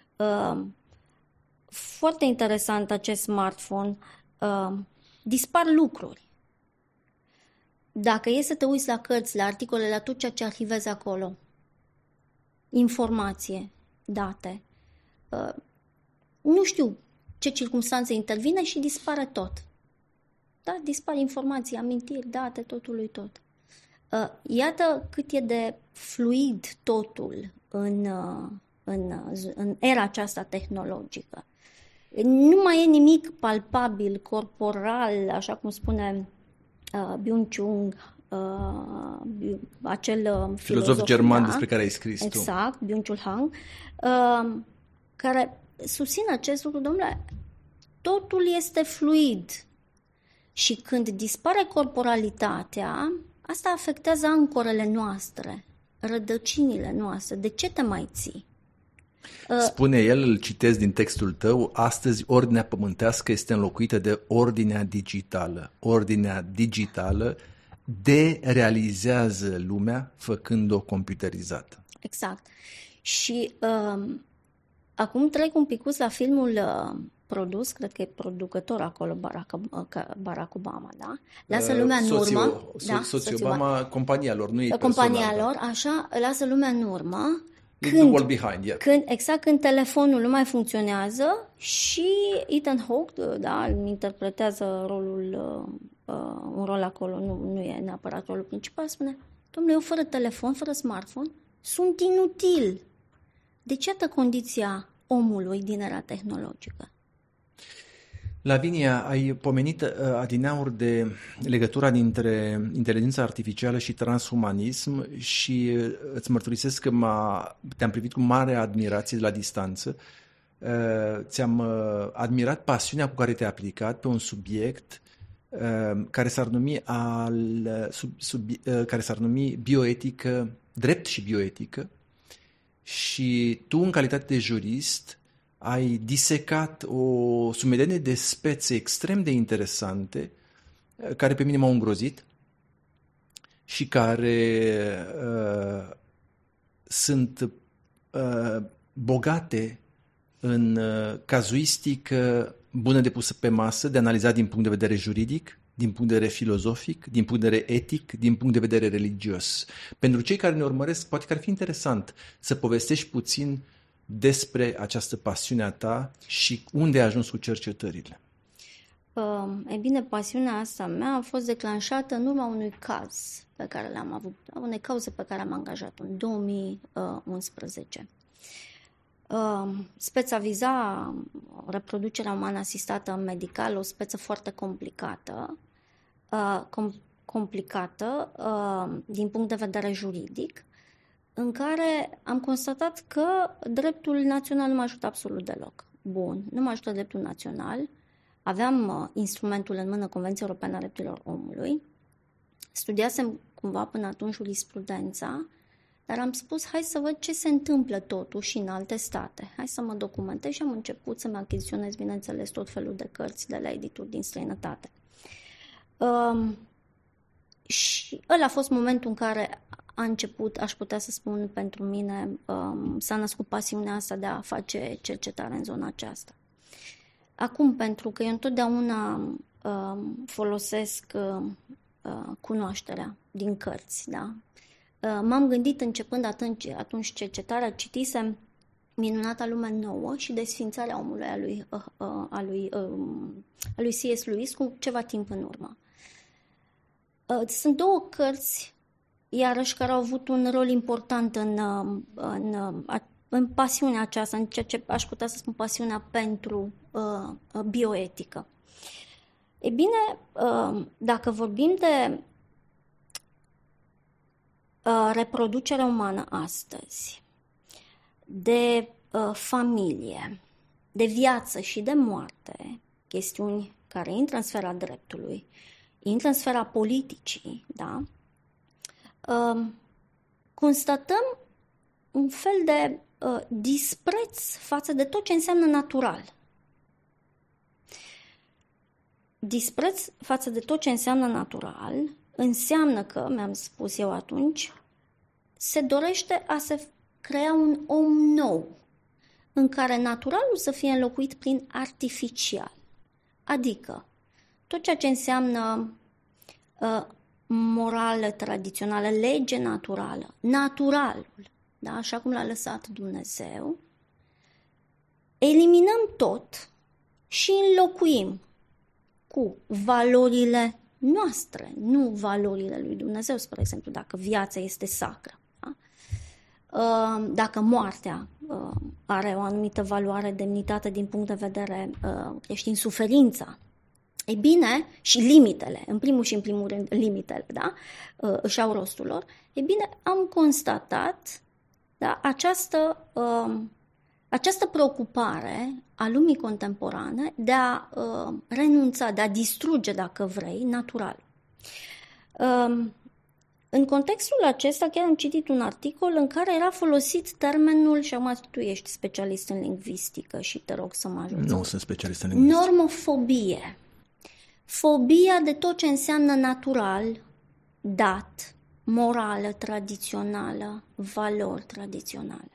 Foarte interesant acest smartphone. Dispar lucruri. Dacă e să te uiți la cărți, la articole, la tot ceea ce arhivezi acolo, informație, date, nu știu ce circumstanțe intervine și dispare tot. Da? Dispar informații, amintiri, date, totului tot. Iată cât e de fluid totul în era aceasta tehnologică. Nu mai e nimic palpabil, corporal, așa cum spune Byung-Chul, acel filozof german despre care ai scris exact, tu. Byung-Chul Han, care susține acest lucru, domnule, totul este fluid. Și când dispare corporalitatea, asta afectează ancorele noastre, rădăcinile noastre. De ce te mai ții? Spune el, îl citesc din textul tău, astăzi ordinea pământească este înlocuită de ordinea digitală. Ordinea digitală derealizează lumea făcând-o computerizată. Exact. Și acum trec un picuț la filmul produs, cred că e producător acolo, Barack Obama, da? Lasă lumea în urmă. Soții Obama, compania lor, nu e compania lor, așa, lasă lumea în urmă. Când telefonul nu mai funcționează și Ethan Hawke, da, interpretează un rol acolo, nu e neapărat rolul principal, spune, domnule, eu fără telefon, fără smartphone, sunt inutil. Deci iată condiția omului din era tehnologică. Lavinia, ai pomenit adineauri de legătura dintre inteligența artificială și transumanism și îți mărturisesc că te-am privit cu mare admirație de la distanță. Ți-am admirat pasiunea cu care te-ai aplicat pe un subiect care s-ar numi bioetică, drept și bioetică, și tu, în calitate de jurist, ai disecat o sumedenie de spețe extrem de interesante care pe mine m-au îngrozit și care sunt bogate în cazuistică bună de pusă pe masă, de analizat din punct de vedere juridic, din punct de vedere filozofic, din punct de vedere etic, din punct de vedere religios. Pentru cei care ne urmăresc, poate că ar fi interesant să povestești puțin despre această pasiune a ta și unde ai ajuns cu cercetările. E bine, pasiunea asta mea a fost declanșată în urma unui caz pe care l-am avut, unei cauze pe care am angajat-o în 2011. Speța viza reproducerea umană asistată medicală, o speță foarte complicată din punct de vedere juridic, în care am constatat că dreptul național nu mă ajută absolut deloc. Bun, nu mă ajută dreptul național. Aveam instrumentul în mână, Convenția Europeană a Drepturilor Omului. Studiasem cumva până atunci jurisprudența, dar am spus, hai să văd ce se întâmplă totuși în alte state. Hai să mă documentez și am început să-mi achiziționez, bineînțeles, tot felul de cărți de la edituri din străinătate. Și ăla a fost momentul în care a început, aș putea să spun pentru mine, s-a născut pasiunea asta de a face cercetare în zona aceasta. Acum, pentru că eu întotdeauna folosesc cunoașterea din cărți, da? M-am gândit începând atunci cercetarea, citisem Minunata lume nouă și Desființarea omului a lui C.S. Lewis cu ceva timp în urmă. Sunt două cărți, iarăși, care au avut un rol important în pasiunea aceasta, în ceea ce aș putea să spun pasiunea pentru bioetică. E bine, dacă vorbim de reproducerea umană astăzi, de familie, de viață și de moarte, chestiuni care intră în sfera dreptului, intră în sfera politicii, da? Constatăm un fel de dispreț față de tot ce înseamnă natural. Dispreț față de tot ce înseamnă natural înseamnă că, mi-am spus eu atunci, se dorește a se crea un om nou, în care naturalul să fie înlocuit prin artificial. Adică, tot ceea ce înseamnă morală tradițională, lege naturală, naturalul, da? Așa cum l-a lăsat Dumnezeu, eliminăm tot și înlocuim cu valorile noastre, nu valorile lui Dumnezeu, spre exemplu, dacă viața este sacră, da? Dacă moartea are o anumită valoare, demnitate din punct de vedere creștin, suferința. Ei bine, și limitele, în primul și în primul rând limitele, da? Își au rostul lor. Ei bine, am constatat, da, această preocupare a lumii contemporane de a renunța, de a distruge, dacă vrei, naturalul. În contextul acesta chiar am citit un articol în care era folosit termenul, și acum tu ești specialist în lingvistică și te rog să mă ajuți. Nu sunt specialist în lingvistică. Normofobie. Fobia de tot ce înseamnă natural, dat, morală tradițională, valori tradiționale.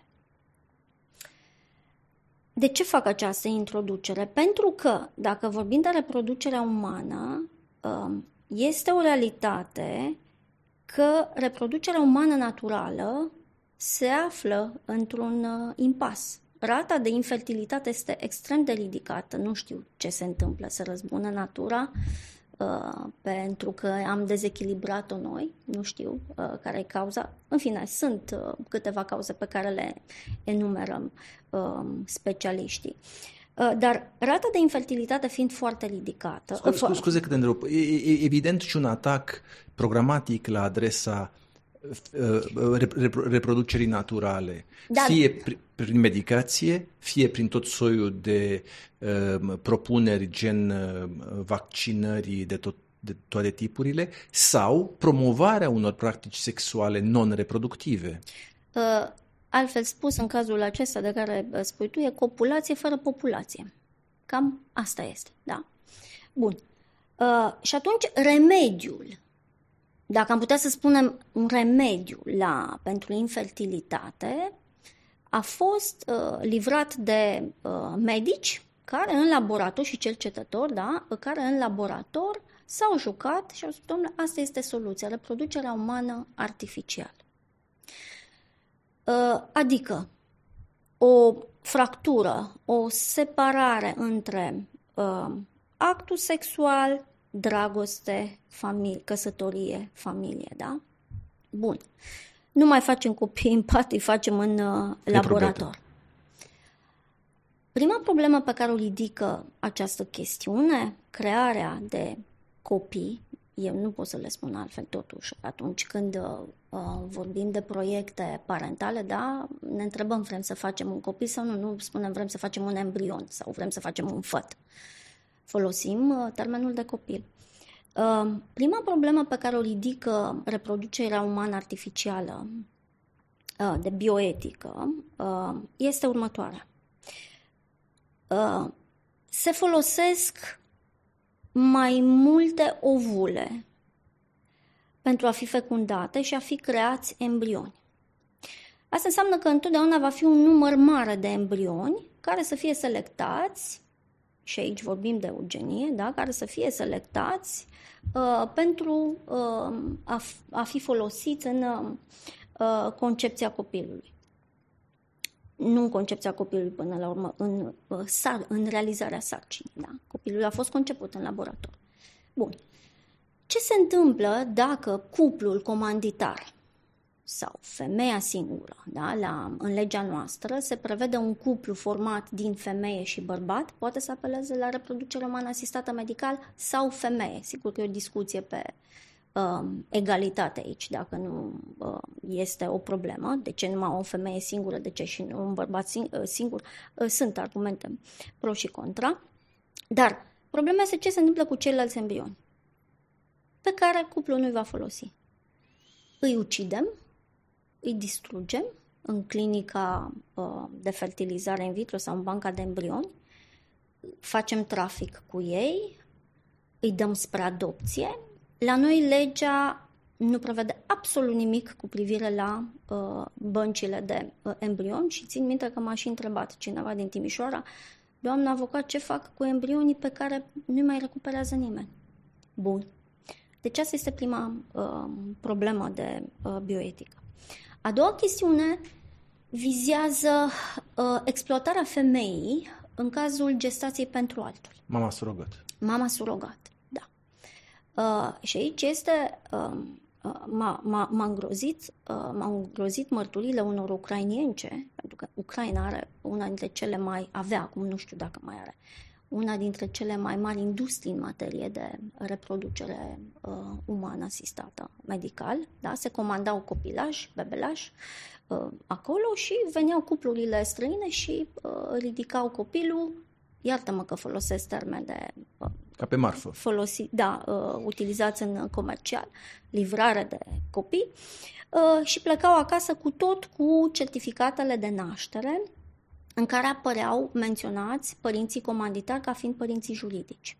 De ce fac această introducere? Pentru că, dacă vorbim de reproducerea umană, este o realitate că reproducerea umană naturală se află într-un impas. Rata de infertilitate este extrem de ridicată. Nu știu ce se întâmplă, se răzbună natura pentru că am dezechilibrat-o noi. Nu știu care e cauza. În fine, sunt câteva cauze pe care le enumerăm specialiștii. Dar rata de infertilitate fiind foarte ridicată... Scuze că te întrerup. E evident și un atac programatic la adresa reproducerii naturale, fie prin medicație, fie prin tot soiul de propuneri gen vaccinării de toate tipurile, sau promovarea unor practici sexuale non-reproductive. Altfel spus, în cazul acesta de care spui tu, e copulație fără populație. Cam asta este, da? Bun. Și atunci, remediul, dacă am putea să spunem un remediu pentru infertilitate, a fost livrat de medici care în laborator și cercetători, da, care în laborator s-au jucat și au spus, domnule, asta este soluția, reproducerea umană artificială. Adică o fractură, o separare între actul sexual, dragoste, căsătorie, familie, da? Bun. Nu mai facem copii în pat, îi facem în laborator. Prima problemă pe care o ridică această chestiune, crearea de copii, eu nu pot să le spun altfel totuși, atunci când vorbim de proiecte parentale, da, ne întrebăm vrem să facem un copil sau nu spunem vrem să facem un embrion sau vrem să facem un făt. Folosim termenul de copil. Prima problemă pe care o ridică reproducerea umană artificială de bioetică este următoarea. Se folosesc mai multe ovule pentru a fi fecundate și a fi creați embrioni. Asta înseamnă că întotdeauna va fi un număr mare de embrioni care să fie selectați, și aici vorbim de eugenie, da? Care să fie selectați pentru a fi folosiți în concepția copilului. Nu în concepția copilului până la urmă, în realizarea sarcinii. Da? Copilul a fost conceput în laborator. Bun. Ce se întâmplă dacă cuplul comanditar sau femeia singură, da? În legea noastră se prevede un cuplu format din femeie și bărbat, poate să apeleze la reproducere umană asistată medical sau femeie. Sigur că e o discuție pe egalitate aici, dacă nu este o problemă. De ce numai o femeie singură, de ce și nu un bărbat singur? Sunt argumente pro și contra. Dar problema este ce se întâmplă cu ceilalți embrioni pe care cuplul nu îi va folosi. Îi ucidem, îi distrugem în clinica de fertilizare in vitro sau în banca de embrioni, facem trafic cu ei, îi dăm spre adopție. La noi legea nu prevede absolut nimic cu privire la băncile de embrioni și țin minte că m-a și întrebat cineva din Timișoara: doamna avocat, ce fac cu embrionii pe care nu mai recuperează nimeni? Bun. Deci asta este prima problemă de bioetică. A doua chestiune vizează exploatarea femeii în cazul gestației pentru altul. Mama surogat. Mama surogat, da. Și aici este, m-a îngrozit mărturile unor ucrainience, pentru că Ucraina are una dintre cele mai, avea, acum nu știu dacă mai are, una dintre cele mai mari industrii în materie de reproducere umană asistată medical. Da? Se comandau copilași, bebelași acolo și veneau cuplurile străine și ridicau copilul, iartă-mă că folosesc termen de... ca pe marfă. Utilizați în comercial, livrare de copii și plecau acasă cu certificatele de naștere în care apăreau menționați părinții comanditari ca fiind părinții juridici.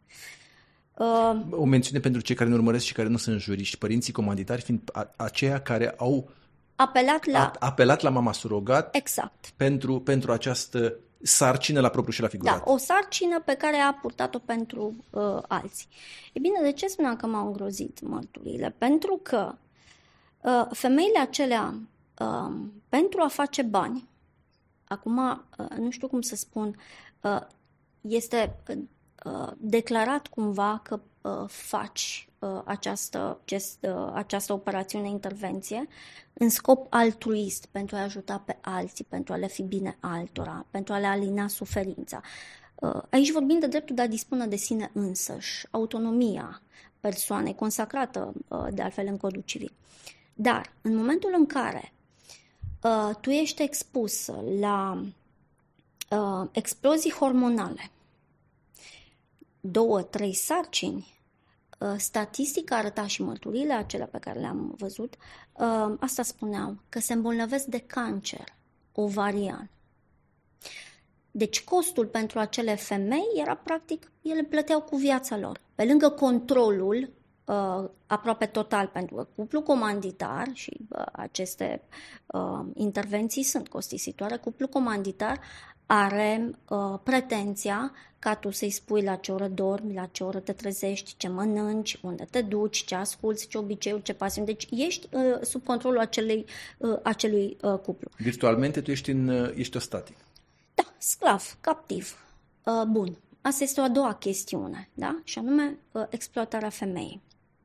O mențiune pentru cei care ne urmăresc și care nu sunt juriști, părinții comanditari fiind aceia care au apelat la mama surogat, exact, pentru această sarcină la propriu și la figurat. Da, o sarcină pe care a purtat-o pentru alții. E bine, de ce spuneam că m-au îngrozit mărturile? Pentru că femeile acelea, pentru a face bani, acum, nu știu cum să spun, este declarat cumva că faci această operațiune, intervenție, în scop altruist, pentru a ajuta pe alții, pentru a le fi bine altora, pentru a le alina suferința. Aici vorbim de dreptul de a dispune de sine însăși, autonomia persoanei, consacrată de altfel în codul civil. Dar, în momentul în care tu ești expus la explozii hormonale, 2-3 sarcini, statistica arăta și mărturile acelea pe care le-am văzut, asta spuneau, că se îmbolnăvesc de cancer ovarian. Deci costul pentru acele femei era practic, ele plăteau cu viața lor. Pe lângă controlul aproape total, pentru că cuplul comanditar și aceste intervenții sunt costisitoare, cuplul comanditar are pretenția ca tu să-i spui la ce oră dormi, la ce oră te trezești, ce mănânci, unde te duci, ce asculți, ce obiceiuri, ce pasiuni. Deci ești sub controlul acelui cuplu. Virtualmente tu ești ostatic. Da, sclav, captiv. Bun. Asta este o a doua chestiune, da? Și anume exploatarea femeii.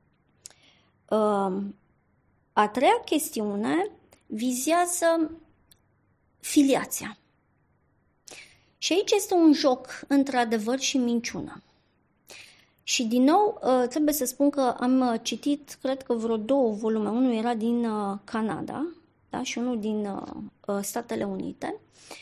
A treia chestiune vizează filiația. Și aici este un joc între adevăr și minciună. Și din nou trebuie să spun că am citit, cred că vreo 2 volume. Unul era din Canada, da? Și unul din Statele Unite,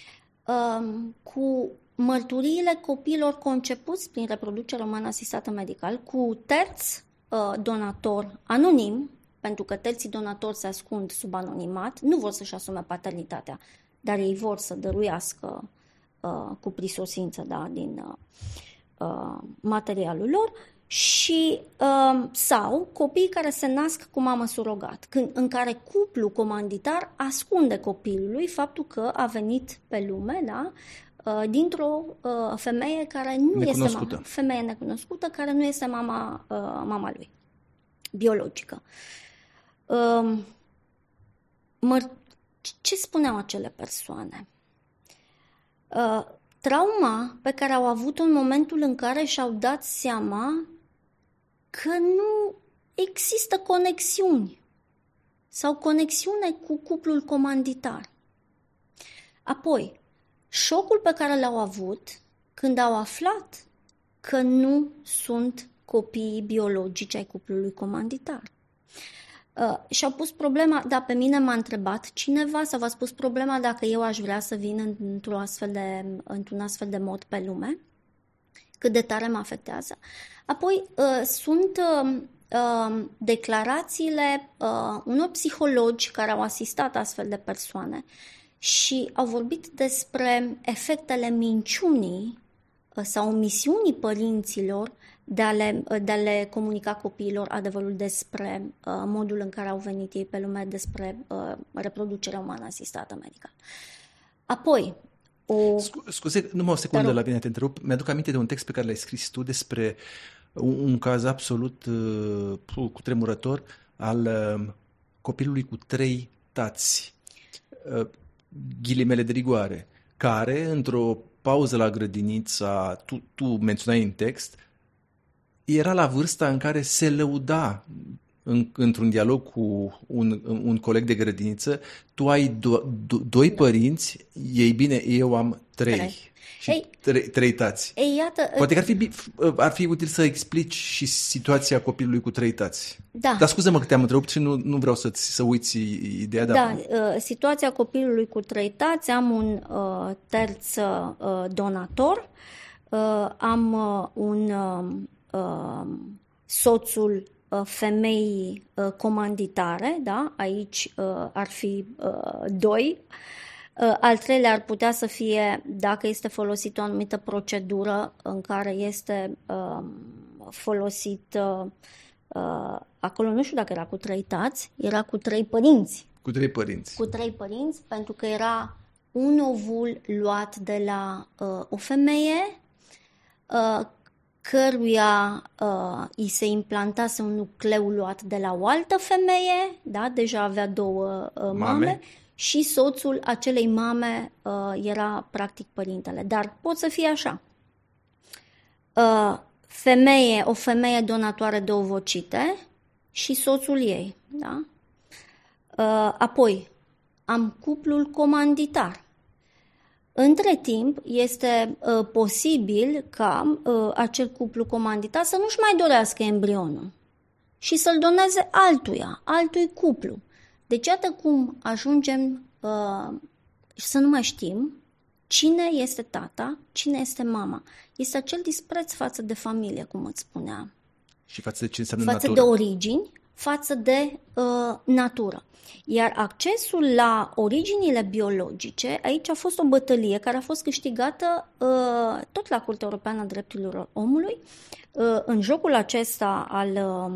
cu mărturiile copiilor concepuți prin reproducere umană asistată medical, cu terț donator anonim, pentru că terții donatori se ascund sub anonimat, nu vor să-și asume paternitatea, dar ei vor să dăruiască cu prisosință, da, din materialul lor, și sau copiii care se nasc cu mamă surogat, în care cuplul comanditar ascunde copilului faptul că a venit pe lume, da? Dintr-o femeie care nu este mama, femeie necunoscută, care nu este mama lui, biologică. Ce spuneau acele persoane? Trauma pe care au avut-o în momentul în care și-au dat seama că nu există conexiuni sau conexiune cu cuplul comanditar. Apoi, șocul pe care l-au avut când au aflat că nu sunt copiii biologici ai cuplului comanditar. Și-au pus problema, da, pe mine m-a întrebat cineva sau v-a spus problema dacă eu aș vrea să vin într-un astfel de mod pe lume, cât de tare mă afectează. Apoi sunt declarațiile unor psihologi care au asistat astfel de persoane și au vorbit despre efectele minciunii sau omisiunii părinților de a le comunica copiilor adevărul despre modul în care au venit ei pe lume, despre reproducerea umană asistată medical. Apoi, Scuze, numai o secundă la bine te întrerup. Mi-aduc aminte de un text pe care l-ai scris tu despre un caz absolut cutremurător al copilului cu 3 tați, ghilimele de rigoare, care, într-o pauză la grădinița, tu menționai în text, era la vârsta în care se lăuda într-un dialog cu un coleg de grădiniță, tu ai 2 părinți, ei bine, eu am 3 și 3 tați. Iată, poate că ar fi util să explici și situația copilului cu 3 tați. Da. Dar scuză-mă că te-am întrerupt și nu vreau să uiți ideea. Da, situația copilului cu 3 tați, am un terț donator, am un soțul femeii comanditare, da? Aici ar fi 2. Al 3-lea ar putea să fie dacă este folosită o anumită procedură în care este folosit acolo, nu știu dacă era cu 3 tați, era cu 3 părinți. Cu 3 părinți. Cu 3 părinți, pentru că era un ovul luat de la o femeie căruia îi se implantase un nucleu luat de la o altă femeie, da? Deja avea 2 mame și soțul acelei mame era practic părintele. Dar pot să fie așa. O femeie donatoare de ovocite și soțul ei. Da? Apoi am cuplul comanditar. Între timp, este posibil ca acel cuplu comanditar să nu-și mai dorească embrionul și să-l doneze altui cuplu. Deci, iată cum ajungem să nu mai știm cine este tata, cine este mama. Este acel dispreț față de familie, cum îți spuneam. Și față de ce înseamnă natură. Față de origini, față de natură. Iar accesul la originile biologice, aici a fost o bătălie care a fost câștigată tot la Curtea Europeană a Drepturilor Omului, în jocul acesta al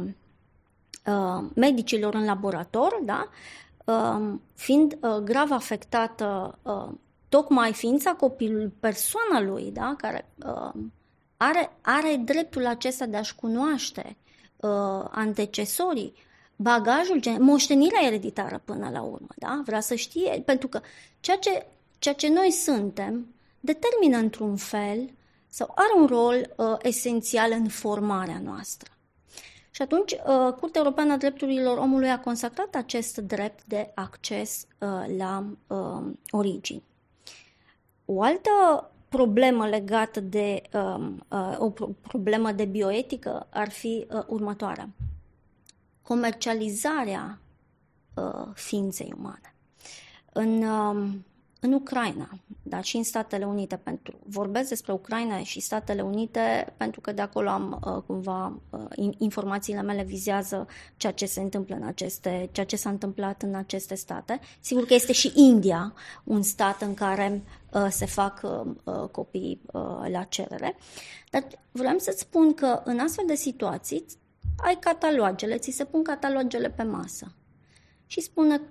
medicilor în laborator, da? Fiind grav afectată tocmai ființa copilului, persoana lui, da? Care are dreptul acesta de a-și cunoaște antecesorii, bagajul, moștenirea ereditară până la urmă, da? Vrea să știe, pentru că ceea ce noi suntem determină într-un fel sau are un rol esențial în formarea noastră. Și atunci, Curtea Europeană a Drepturilor Omului a consacrat acest drept de acces la origini. O altă problemă legată de o problemă de bioetică ar fi următoarea. Comercializarea ființei umane. în Ucraina, dar și în Statele Unite. Vorbesc despre Ucraina și Statele Unite pentru că de acolo am informațiile mele vizează ceea ce se întâmplă ceea ce s-a întâmplat în aceste state. Sigur că este și India, un stat în care se fac copii la cerere. Dar vreau să-ți spun că în astfel de situații ai catalogele, ți se pun catalogele pe masă și spune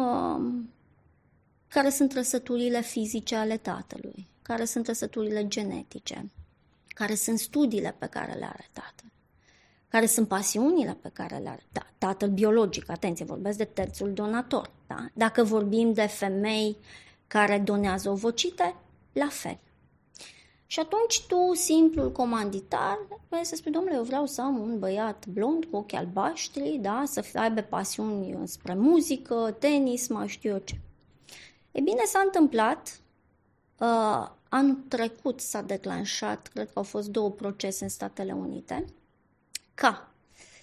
care sunt trăsăturile fizice ale tatălui, care sunt trăsăturile genetice, care sunt studiile pe care le are tatăl, care sunt pasiunile pe care le are tatăl biologic. Atenție, vorbesc de terțul donator. Da? Dacă vorbim de femei care donează ovocite, la fel. Și atunci tu, simplul comanditar, vrei să spui, domnule, eu vreau să am un băiat blond cu ochi albaștri, da? Să aibă pasiuni spre muzică, tenis, mai știu eu ce. E bine, s-a întâmplat, anul trecut s-a declanșat, cred că au fost 2 procese în Statele Unite, ca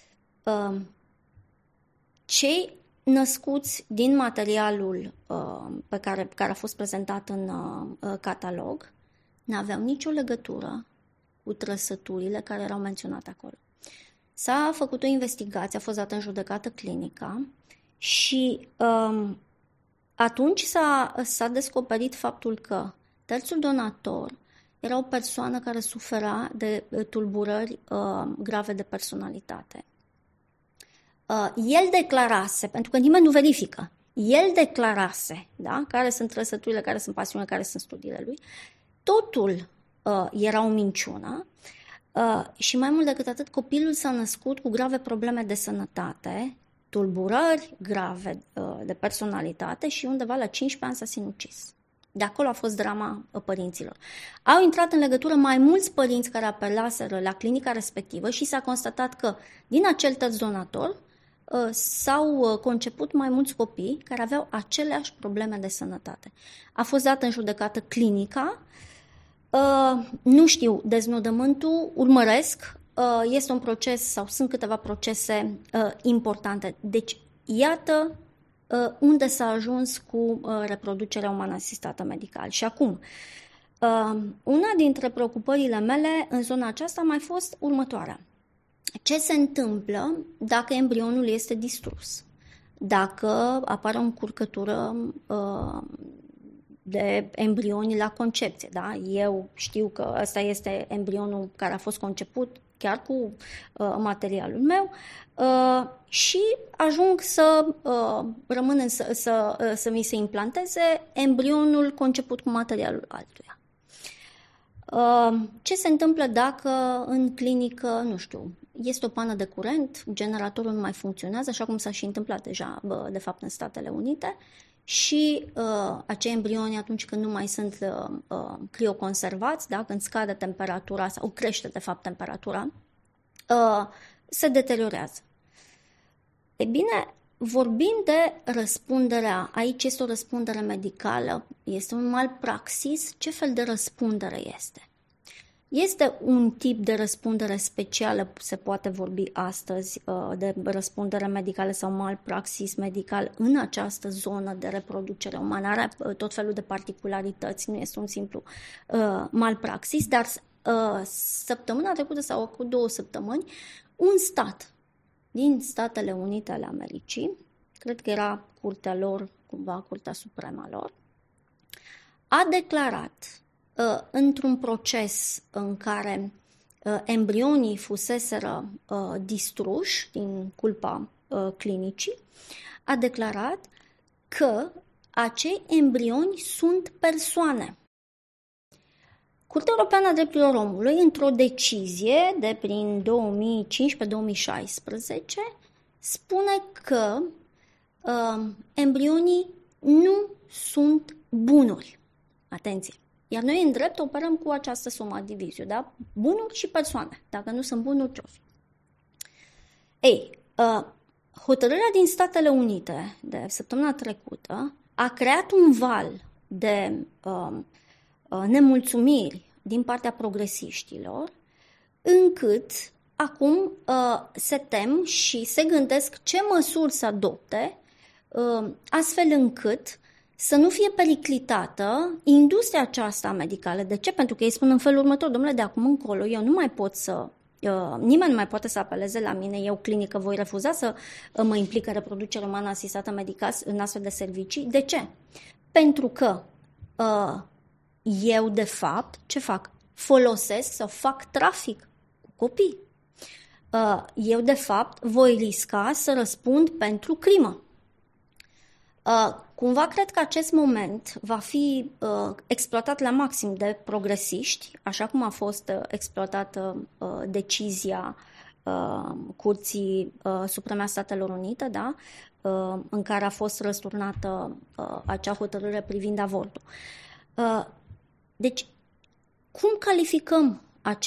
cei născuți din materialul care a fost prezentat în catalog n-aveau nicio legătură cu trăsăturile care erau menționate acolo. S-a făcut o investigație, a fost dată în judecată clinica și atunci s-a descoperit faptul că terțul donator era o persoană care sufera de tulburări grave de personalitate. El declarase, pentru că nimeni nu verifică, el declarase, da, care sunt trăsăturile, care sunt pasiunile, care sunt studiile lui. Totul era o minciună și mai mult decât atât, copilul s-a născut cu grave probleme de sănătate, tulburări grave de personalitate și undeva la 15 ani s-a sinucis. De acolo a fost drama părinților. Au intrat în legătură mai mulți părinți care apelaseră la clinica respectivă și s-a constatat că din acel terț donator s-au conceput mai mulți copii care aveau aceleași probleme de sănătate. A fost dată în judecată clinica, nu știu deznodământul, urmăresc, este un proces sau sunt câteva procese importante. Deci, iată unde s-a ajuns cu reproducerea umană asistată medical. Și acum, una dintre preocupările mele în zona aceasta a mai fost următoarea. Ce se întâmplă dacă embrionul este distrus? Dacă apare o încurcătură de embrioni la concepție, da? Eu știu că ăsta este embrionul care a fost conceput chiar cu materialul meu și ajung să rămân să mi se implanteze embrionul conceput cu materialul altuia. Ce se întâmplă dacă în clinică, nu știu, este o pană de curent, generatorul nu mai funcționează, așa cum s-a și întâmplat deja, de fapt, în Statele Unite, și acei embrioni, atunci când nu mai sunt crioconservați, da, când scade temperatura sau crește, de fapt, temperatura, se deteriorează. E bine, vorbim de răspunderea, aici este o răspundere medicală, este un malpraxis, ce fel de răspundere este? Este un tip de răspundere specială, se poate vorbi astăzi de răspundere medicală sau malpraxis medical în această zonă de reproducere umană. Are tot felul de particularități, nu este un simplu malpraxis, dar săptămâna trecută sau cu 2 săptămâni, un stat din Statele Unite ale Americii, cred că era curtea lor, cumva Curtea Supremă lor, a declarat într-un proces în care embrionii fuseseră distruși din culpa clinicii, a declarat că acei embrioni sunt persoane. Curtea Europeană a Drepturilor Omului, într-o decizie de prin 2015-2016, spune că embrionii nu sunt bunuri. Atenție! Iar noi în drept operăm cu această sumă diviziu, da? Bunuri și persoane. Dacă nu sunt bunuri, ce-o fi? Ei, hotărârea din Statele Unite de săptămâna trecută a creat un val de nemulțumiri din partea progresiștilor, încât acum se tem și se gândesc ce măsuri să adopte, astfel încât să nu fie periclitată industria aceasta medicală. De ce? Pentru că ei spun în felul următor: domnule, de acum încolo eu nu mai pot să... nimeni nu mai poate să apeleze la mine, eu clinică voi refuza să mă implic în reproducere umană asistată medical în astfel de servicii. De ce? Pentru că eu de fapt ce fac? Folosesc sau fac trafic cu copii. Eu de fapt voi risca să răspund pentru crimă. Cumva cred că acest moment va fi exploatat la maxim de progresiști, așa cum a fost exploatată decizia Curții Supreme a Statelor Unite, da? În care a fost răsturnată acea hotărâre privind avortul. Deci, cum calificăm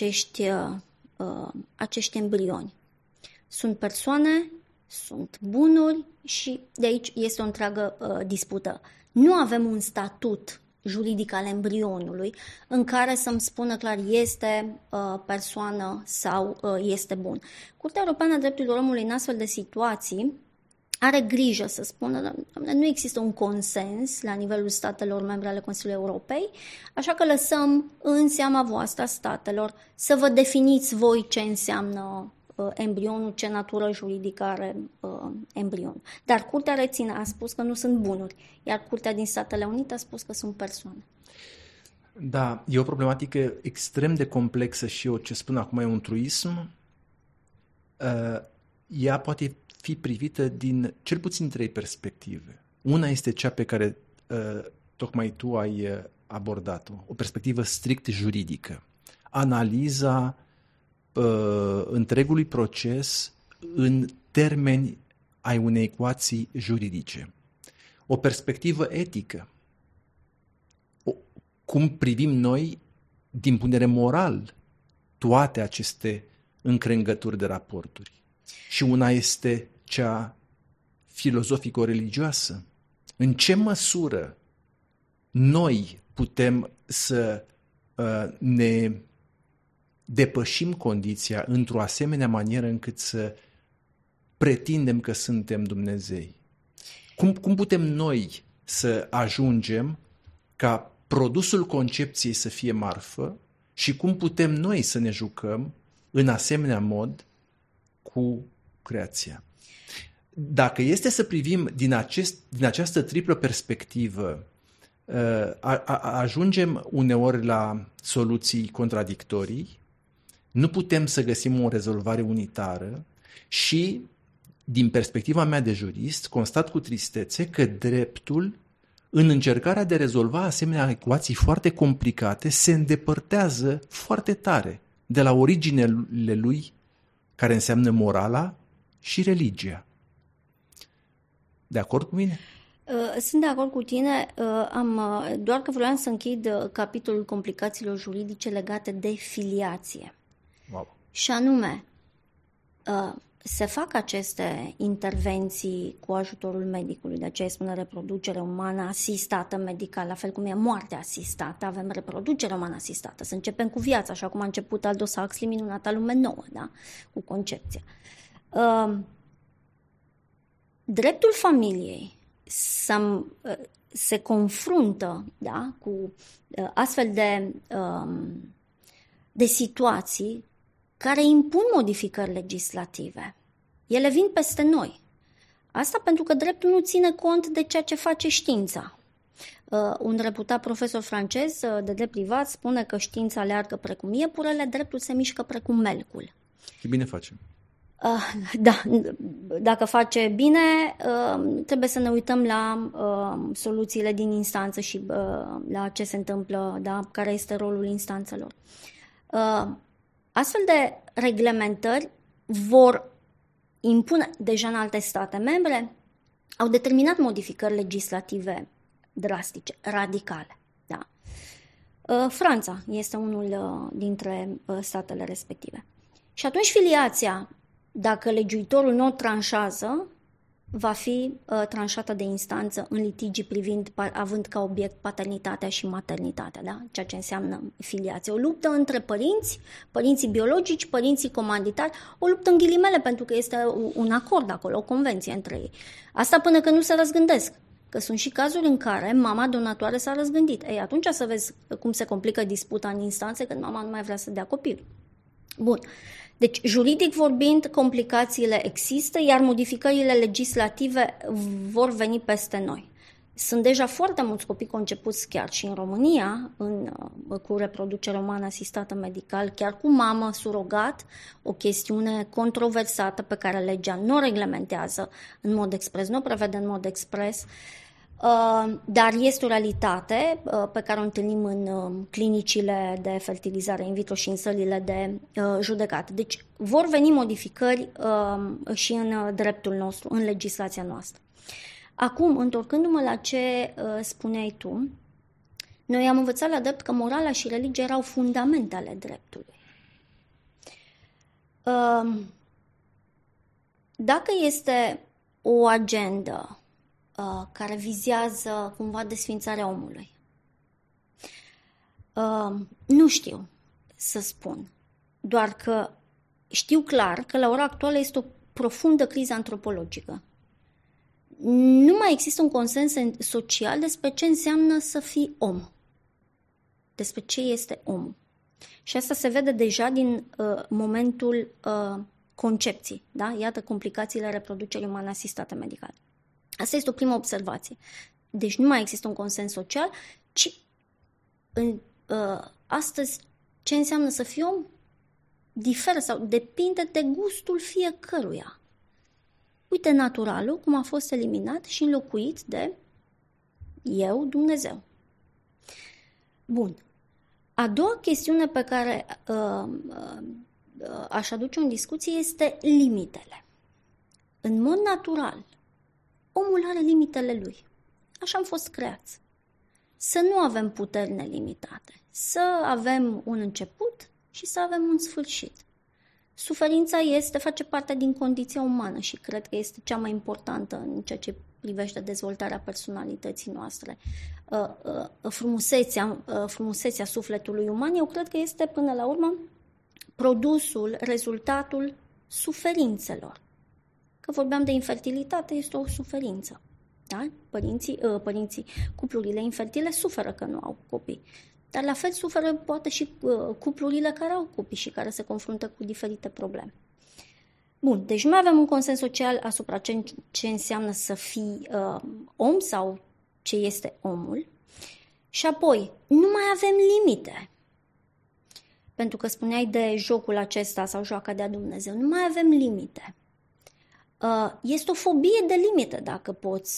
acești embrioni? Sunt persoane, sunt bunuri și de aici este o întreagă dispută. Nu avem un statut juridic al embrionului în care să-mi spună clar este persoană sau este bun. Curtea Europeană a Drepturilor Omului în astfel de situații are grijă să spună: nu există un consens la nivelul statelor membre ale Consiliului Europei, așa că lăsăm în seama voastră statelor să vă definiți voi ce înseamnă embrionul, ce natură juridică are embrionul. Dar Curtea reține, a spus că nu sunt bunuri, iar Curtea din Statele Unite a spus că sunt persoane. Da, e o problematică extrem de complexă și eu ce spun acum e un truism. Ea poate fi privită din cel puțin 3 perspective. Una este cea pe care tocmai tu ai abordat-o, o perspectivă strict juridică. Analiza întregului proces în termeni ai unei ecuații juridice. O perspectivă etică. Cum privim noi, din punct de vedere moral, toate aceste încrengături de raporturi. Și una este cea filozofico-religioasă. În ce măsură noi putem să ne depășim condiția într-o asemenea manieră încât să pretindem că suntem Dumnezei? Cum putem noi să ajungem ca produsul concepției să fie marfă și cum putem noi să ne jucăm în asemenea mod cu creația? Dacă este să privim din această triplă perspectivă, ajungem uneori la soluții contradictorii, nu putem să găsim o rezolvare unitară și, din perspectiva mea de jurist, constat cu tristețe că dreptul, în încercarea de a rezolva asemenea ecuații foarte complicate, se îndepărtează foarte tare de la originele lui, care înseamnă morala și religia. De acord cu mine? Sunt de acord cu tine, doar că vreau să închid capitolul complicațiilor juridice legate de filiație. Wow. Și anume, se fac aceste intervenții cu ajutorul medicului, de aceea spune reproducere umană asistată medical, la fel cum e moartea asistată, avem reproducere umană asistată, să începem cu viața, așa cum a început Aldous Huxley, Minunata lume nouă, da? Cu concepția. Dreptul familiei se confruntă, da, cu astfel de situații care impun modificări legislative. Ele vin peste noi. Asta pentru că dreptul nu ține cont de ceea ce face știința. Un reputat profesor francez de drept privat spune că știința aleargă precum iepurele, dreptul se mișcă precum melcul. Și bine facem. Da, dacă face bine, trebuie să ne uităm la soluțiile din instanță și la ce se întâmplă, da, care este rolul instanțelor. Astfel de reglementări vor impune deja în alte state membre, au determinat modificări legislative drastice, radicale. Da. Franța este unul dintre statele respective. Și atunci filiația, dacă legiuitorul nu o tranșează, va fi tranșată de instanță în litigii privind, având ca obiect paternitatea și maternitatea, da? Ceea ce înseamnă filiație. O luptă între părinți, părinții biologici, părinții comanditari, o luptă în ghilimele pentru că este un acord acolo, o convenție între ei. Asta până când nu se răzgândesc. că sunt și cazuri în care mama donatoare s-a răzgândit. Ei, atunci să vezi cum se complică disputa în instanțe când mama nu mai vrea să dea copil. Bun. Deci, juridic vorbind, complicațiile există, iar modificările legislative vor veni peste noi. Sunt deja foarte mulți copii concepuți chiar și în România, cu reproducere umană asistată medical, chiar cu mamă, surogat, o chestiune controversată pe care legea nu o reglementează în mod expres, nu o prevede în mod expres, dar este o realitate pe care o întâlnim în clinicile de fertilizare in vitro și în sălile de judecată. Deci vor veni modificări și în dreptul nostru, în legislația noastră. Acum, întorcându-mă la ce spuneai tu, noi am învățat la drept că morala și religia erau fundamente ale dreptului. Dacă este o agendă care vizează cumva desfințarea omului, nu știu să spun, doar că știu clar că la ora actuală este o profundă criză antropologică. Nu mai există un consens social despre ce înseamnă să fii om, despre ce este omul. Și asta se vede deja din momentul concepției, da? Iată complicațiile reproducerii umane asistate medical. Asta este o primă observație. Deci nu mai există un consens social, ci astăzi ce înseamnă să fii om diferă sau depinde de gustul fiecăruia. Uite naturalul cum a fost eliminat și înlocuit de eu, Dumnezeu. Bun. A doua chestiune pe care aș aduce în discuție este limitele. În mod natural, omul are limitele lui. Așa am fost creați. Să nu avem puteri nelimitate. Să avem un început și să avem un sfârșit. Suferința face parte din condiția umană și cred că este cea mai importantă în ceea ce privește dezvoltarea personalității noastre. Frumusețea sufletului uman, eu cred că este până la urmă produsul, rezultatul suferințelor. Că vorbeam de infertilitate, este o suferință. Da? Părinții, cuplurile infertile suferă că nu au copii. Dar la fel suferă poate și cuplurile care au copii și care se confruntă cu diferite probleme. Bun, deci nu avem un consens social asupra ce înseamnă să fii om sau ce este omul. Și apoi, nu mai avem limite. Pentru că spuneai de jocul acesta sau joaca de-a Dumnezeu, nu mai avem limite. Este o fobie de limite, dacă poți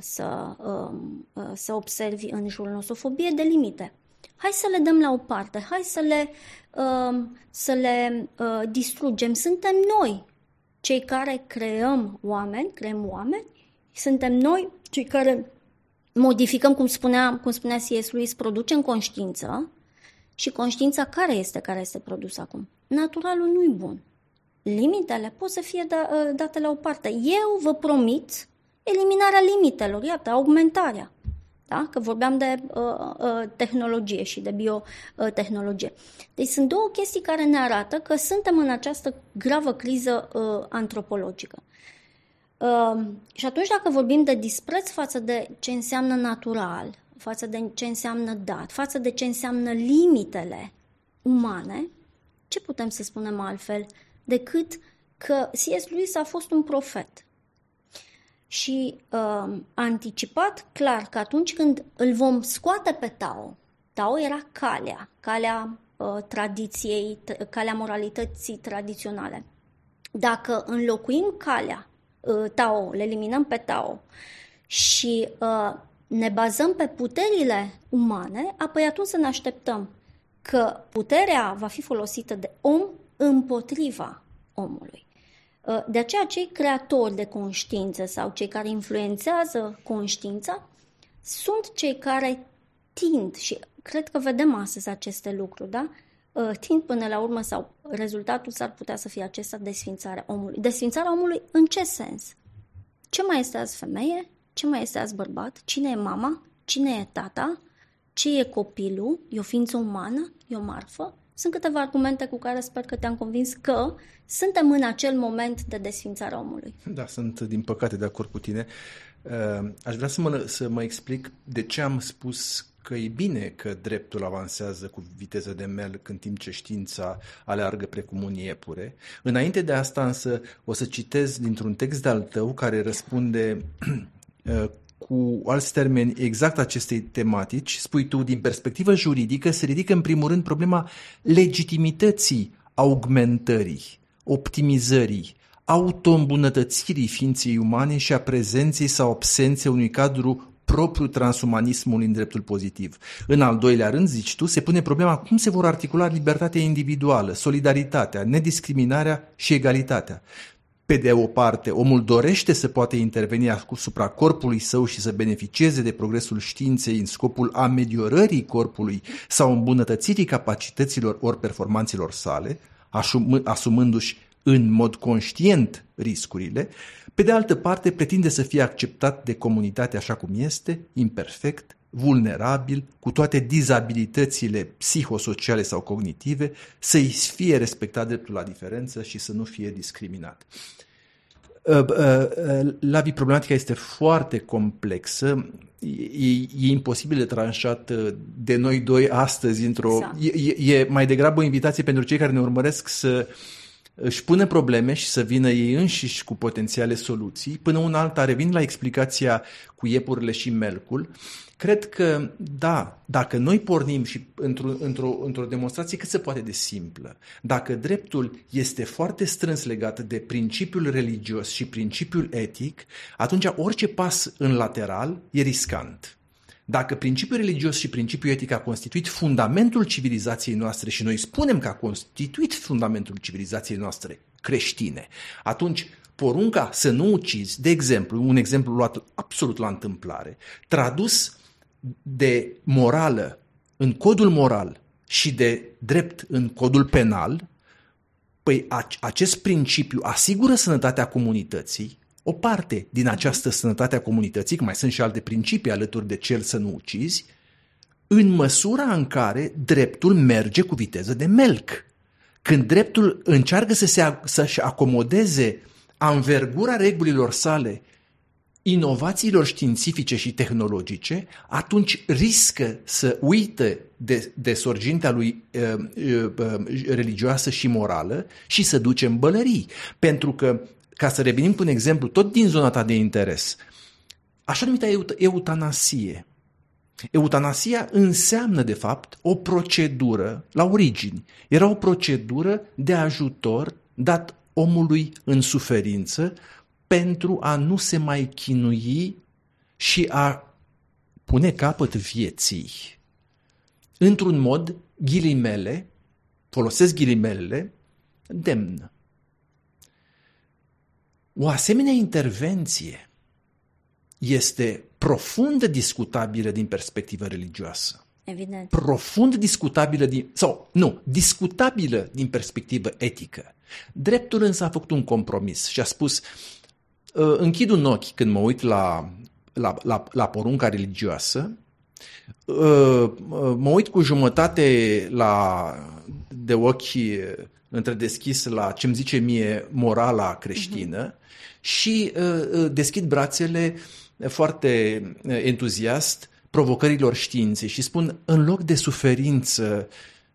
să observi în jurul nostru, o fobie de limite. Hai să le dăm la o parte, hai să le distrugem. Suntem noi cei care creăm oameni, suntem noi cei care modificăm, cum spunea C.S. Lewis, producem conștiință și conștiința care este produsă acum. Naturalul nu-i bun. Limitele pot să fie date la o parte. Eu vă promit eliminarea limitelor, iată, augmentarea. Da? Că vorbeam de tehnologie și de biotehnologie. Deci sunt două chestii care ne arată că suntem în această gravă criză antropologică. Și atunci dacă vorbim de dispreț față de ce înseamnă natural, față de ce înseamnă dat, față de ce înseamnă limitele umane, ce putem să spunem altfel decât că C.S. Lewis a fost un profet. Și a anticipat clar că atunci când îl vom scoate pe Tao era calea tradiției, calea moralității tradiționale. Dacă înlocuim calea Tao, le eliminăm pe Tao și ne bazăm pe puterile umane, apoi atunci să ne așteptăm că puterea va fi folosită de om împotriva omului. De aceea, cei creatori de conștiință sau cei care influențează conștiința sunt cei care tind, și cred că vedem astăzi aceste lucruri, da? Tind până la urmă sau rezultatul s-ar putea să fie acesta, desfințarea omului. Desfințarea omului în ce sens? Ce mai este azi femeie? Ce mai este azi bărbat? Cine e mama? Cine e tata? Ce e copilul? E o ființă umană? E o marfă? Sunt câteva argumente cu care sper că te-am convins că suntem în acel moment de desfințare a omului. Da, sunt din păcate de acord cu tine. Aș vrea să mă explic de ce am spus că e bine că dreptul avansează cu viteză de melc în timp ce știința aleargă precum un iepure. Înainte de asta însă o să citez dintr-un text de-al tău care răspunde cu alți termeni exact acestei tematici. Spui tu, din perspectivă juridică se ridică în primul rând problema legitimității augmentării, optimizării, auto-îmbunătățirii ființei umane și a prezenței sau absenței unui cadru propriu transumanismului în dreptul pozitiv. În al doilea rând, zici tu, se pune problema cum se vor articula libertatea individuală, solidaritatea, nediscriminarea și egalitatea. Pe de o parte, omul dorește să poată interveni asupra corpului său și să beneficieze de progresul științei în scopul ameliorării corpului sau îmbunătățirii capacităților ori performanțelor sale, asumându-și în mod conștient riscurile. Pe de altă parte, pretinde să fie acceptat de comunitate așa cum este, imperfect, vulnerabil, cu toate dizabilitățile psihosociale sau cognitive, să-i fie respectat dreptul la diferență și să nu fie discriminat. Lavi, problematica este foarte complexă, e imposibil de tranșat de noi doi astăzi exact. E mai degrabă o invitație pentru cei care ne urmăresc să își pună probleme și să vină ei înșiși cu potențiale soluții. Până una alta revin la explicația cu iepurile și melcul. Cred că, da, dacă noi pornim și într-o demonstrație cât se poate de simplă, dacă dreptul este foarte strâns legat de principiul religios și principiul etic, atunci orice pas în lateral e riscant. Dacă principiul religios și principiul etic a constituit fundamentul civilizației noastre și noi spunem că a constituit fundamentul civilizației noastre creștine, atunci porunca să nu ucizi, de exemplu, un exemplu luat absolut la întâmplare, tradus de morală în codul moral și de drept în codul penal, păi acest principiu asigură sănătatea comunității. O parte din această sănătate a comunității, că mai sunt și alte principii alături de cel să nu ucizi, în măsura în care dreptul merge cu viteză de melc. Când dreptul încearcă să-și acomodeze anvergura regulilor sale inovațiilor științifice și tehnologice, atunci riscă să uite de sorgintea lui religioasă și morală și să duce în bălării. Pentru că, ca să revenim cu un exemplu tot din zona ta de interes, așa numită eutanasie. Eutanasia înseamnă, de fapt, o procedură, la origini, era o procedură de ajutor dat omului în suferință pentru a nu se mai chinui și a pune capăt vieții. Într-un mod, ghilimele, folosesc ghilimelele, demn. O asemenea intervenție este profund discutabilă din perspectivă religioasă. Evident. Profund discutabilă discutabilă din perspectivă etică. Dreptul însă a făcut un compromis și a spus: închid un ochi când mă uit la porunca religioasă, mă uit cu jumătate de ochi întredeschis la ce-mi zice mie morala creștină și deschid brațele foarte entuziast provocărilor științei și spun: în loc de suferință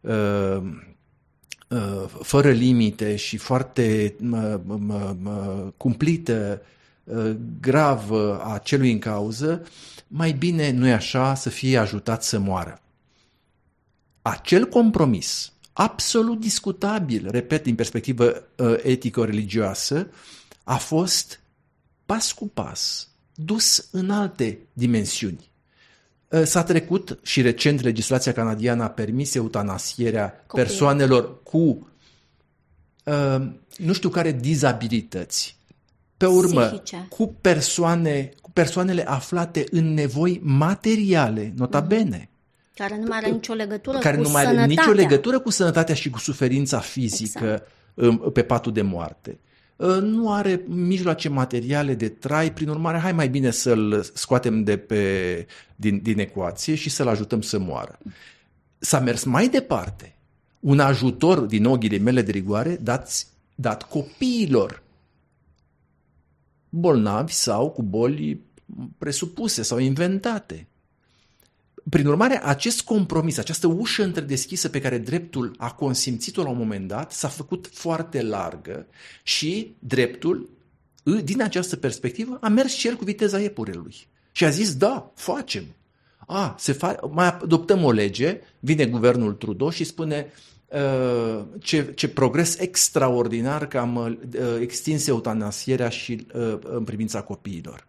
fără limite și foarte cumplită, gravă a celui în cauză, mai bine, nu-i așa, să fie ajutat să moară. Acel compromis, absolut discutabil, repet, din perspectivă etico-religioasă, a fost pas cu pas dus în alte dimensiuni. S-a trecut și recent legislația canadiană a permis eutanasierea persoanelor cu nu știu care dizabilități. Pe urmă, psihice. cu persoanele aflate în nevoi materiale, nota bene. Care nu mai are nicio legătură cu Care nu mai are sănătatea. nicio legătură cu sănătatea și cu suferința fizică pe patul de moarte. Nu are mijloace materiale de trai, prin urmare, hai mai bine să-l scoatem din ecuație și să-l ajutăm să moară. S-a mers mai departe. Un ajutor, din nou ghilimele de rigoare, dat copiilor bolnavi sau cu boli presupuse sau inventate. Prin urmare, acest compromis, această ușă întredeschisă pe care dreptul a consimțit-o la un moment dat, s-a făcut foarte largă și dreptul, din această perspectivă, a mers și el cu viteza iepurelui. Și a zis, da, facem. Mai adoptăm o lege, vine guvernul Trudeau și spune ce progres extraordinar că am extins eutanasierea și în privința copiilor.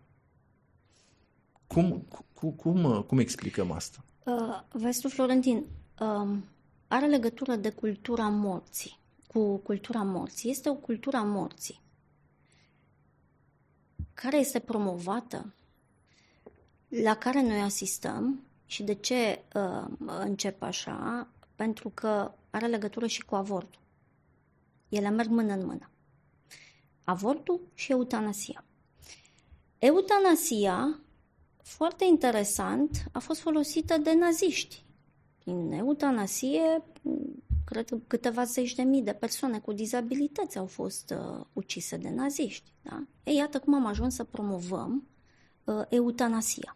Cum explicăm asta? Vezi tu, Florentin, are legătură de cultura morții, cu cultura morții. Este o cultură a morții care este promovată, la care noi asistăm. Și de ce încep așa? Pentru că are legătură și cu avortul. Ele merg mână în mână. Avortul și eutanasia. Eutanasia, foarte interesant, a fost folosită de naziști. În eutanasie, cred că câteva zeci de mii de persoane cu dizabilități au fost ucise de naziști. Da? Ei, iată cum am ajuns să promovăm eutanasia.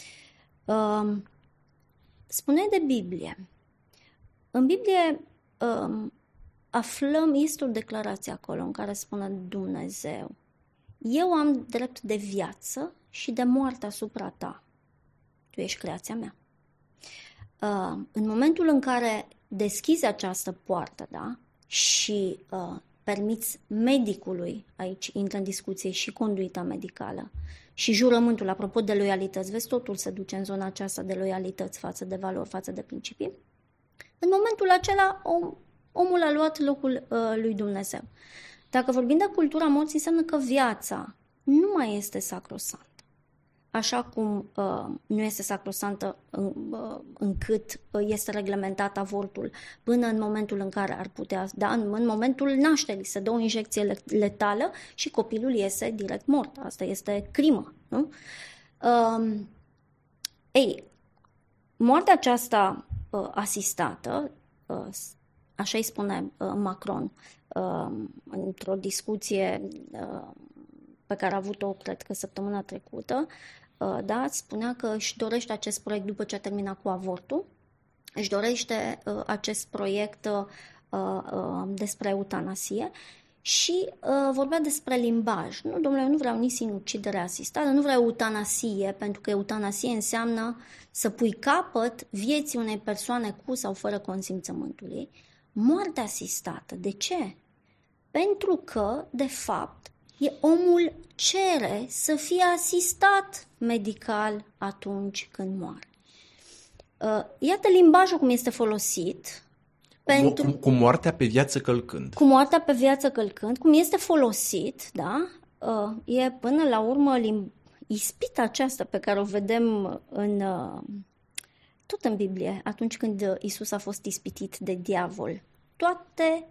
Spune de Biblie. În Biblie aflăm, este o declarație acolo în care spune Dumnezeu: eu am drept de viață și de moarte asupra ta. Tu ești creația mea. În momentul în care deschizi această poartă, da, și permiți medicului, aici intră în discuție și conduita medicală, și jurământul, apropo de loialități, vezi, totul se duce în zona aceasta de loialități față de valori, față de principii. În momentul acela, omul a luat locul lui Dumnezeu. Dacă vorbim de cultura morții, înseamnă că viața nu mai este sacrosantă. Așa cum nu este sacrosantă încât este reglementat avortul până în momentul în care ar putea, da, în momentul nașterii se dă o injecție letală și copilul iese direct mort. Asta este crimă, nu? Moartea aceasta asistată, așa îi spune Macron într-o discuție pe care a avut-o, cred că săptămâna trecută, da, spunea că își dorește acest proiect după ce a terminat cu avortul, își dorește acest proiect despre eutanasie și vorbea despre limbaj. Nu, domnule, eu nu vreau nici sinucidere asistată, nu vreau eutanasie, pentru că eutanasie înseamnă să pui capăt vieții unei persoane cu sau fără consimțământul ei. Moarte asistată. De ce? Pentru că, de fapt, omul cere să fie asistat medical atunci când moare. Iată limbajul cum este folosit. Cu moartea pe viață călcând. Cu moartea pe viață călcând, cum este folosit, da? E până la urmă ispita aceasta pe care o vedem tot în Biblie, atunci când Iisus a fost ispitit de diavol. Toate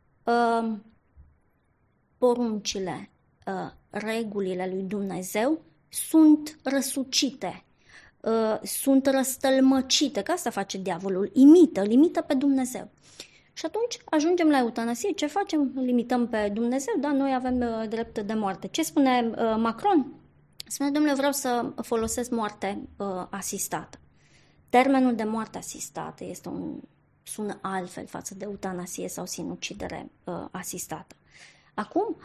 poruncile, regulile lui Dumnezeu sunt răsucite, sunt răstălmăcite, că asta face diavolul, imită pe Dumnezeu. Și atunci ajungem la eutanasie. Ce facem? Limităm pe Dumnezeu, da? Noi avem drept de moarte. Ce spune Macron? Spune, domnule, vreau să folosesc moarte asistată. Termenul de moarte asistată sună altfel față de eutanasie sau sinucidere asistată. Acum,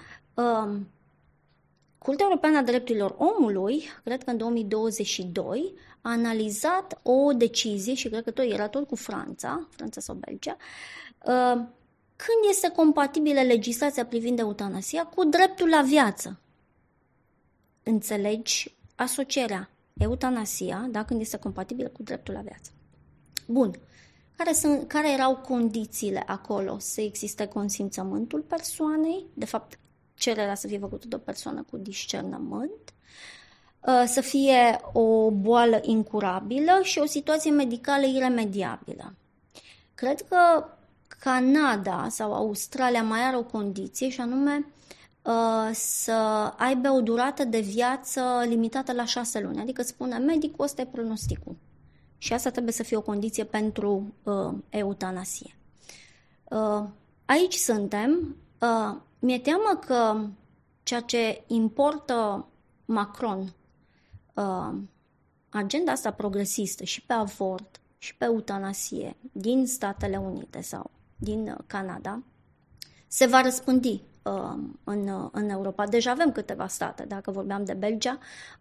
Curtea Europeană a Drepturilor Omului, cred că în 2022, a analizat o decizie, și cred că era tot cu Franța sau Belgia, când este compatibilă legislația privind eutanasia cu dreptul la viață. Înțelegi asocierea? Eutanasia, da, când este compatibilă cu dreptul la viață. Bun. Care erau condițiile acolo? Să existe consimțământul persoanei, de fapt cererea să fie făcută de o persoană cu discernământ, să fie o boală incurabilă și o situație medicală iremediabilă. Cred că Canada sau Australia mai are o condiție, și anume să aibă o durată de viață limitată la 6 luni. Adică spune medicul, ăsta e pronosticul. Și asta trebuie să fie o condiție pentru eutanasie. Aici suntem. Mi-e teamă că ceea ce importă Macron agenda asta progresistă și pe avort și pe eutanasie din Statele Unite sau din Canada se va răspândi în Europa. Deja avem câteva state, dacă vorbeam de Belgia,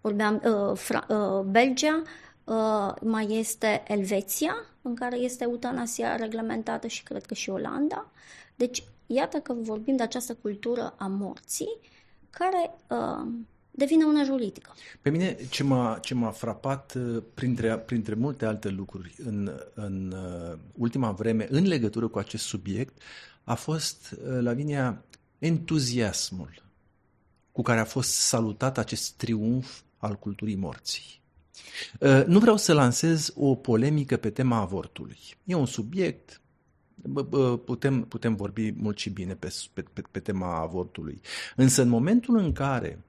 Belgia, mai este Elveția, în care este eutanasia reglementată și cred că și Olanda. Deci, iată că vorbim de această cultură a morții, care devine una juridică. Pe mine ce m-a frapat printre multe alte lucruri în ultima vreme în legătură cu acest subiect a fost, Lavinia, entuziasmul cu care a fost salutat acest triumf al culturii morții. Nu vreau să lansez o polemică pe tema avortului. E un subiect, putem vorbi mult și bine pe tema avortului. Însă în momentul în care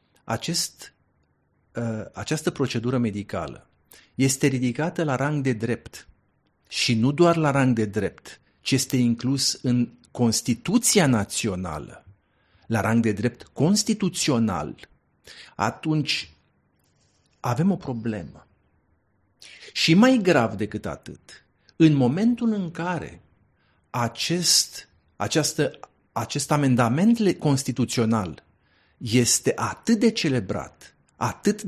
această procedură medicală este ridicată la rang de drept și nu doar la rang de drept, ci este inclus în Constituția Națională, la rang de drept constituțional, atunci avem o problemă. Și mai grav decât atât, în momentul în care acest amendament constituțional este atât de celebrat, atât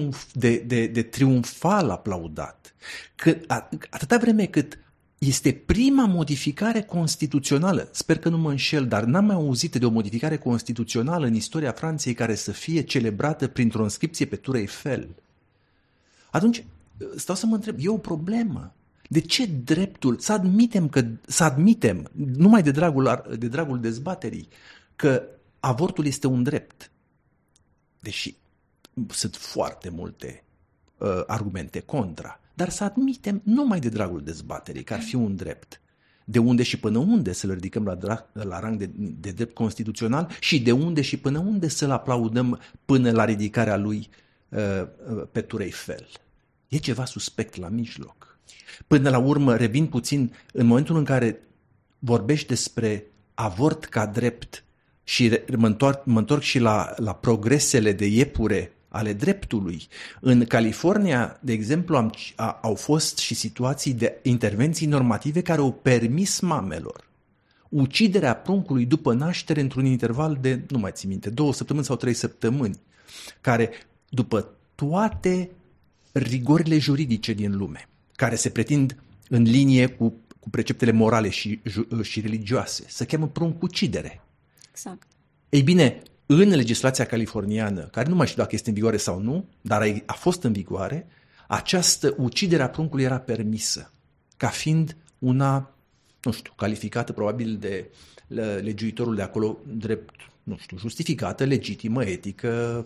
de triumfal aplaudat, că atâta vreme cât este prima modificare constituțională, sper că nu mă înșel, dar n-am mai auzit de o modificare constituțională în istoria Franței care să fie celebrată printr-o înscripție pe Tour Eiffel. Atunci, stau să mă întreb, e o problemă. De ce dreptul, să admitem, numai de dragul dezbaterii, că avortul este un drept, deși sunt foarte multe argumente contra, dar să admitem numai de dragul dezbaterii că ar fi un drept. De unde și până unde să-l ridicăm la rang de drept constituțional și de unde și până unde să-l aplaudăm până la ridicarea lui pe Tour Eiffel. E ceva suspect la mijloc. Până la urmă, revin puțin, în momentul în care vorbești despre avort ca drept și mă întorc și la progresele de iepure ale dreptului. În California, de exemplu, au fost și situații de intervenții normative care au permis mamelor uciderea pruncului după naștere într-un interval de, nu mai țin minte, 2 săptămâni sau 3 săptămâni, care, după toate rigorile juridice din lume, care se pretind în linie cu preceptele morale și religioase, se cheamă pruncucidere. Exact. Ei bine, în legislația californiană, care nu mai știu dacă este în vigoare sau nu, dar a fost în vigoare, această ucidere a pruncului era permisă, ca fiind una, nu știu, calificată probabil de legiuitorul de acolo drept, nu știu, justificată, legitimă, etică,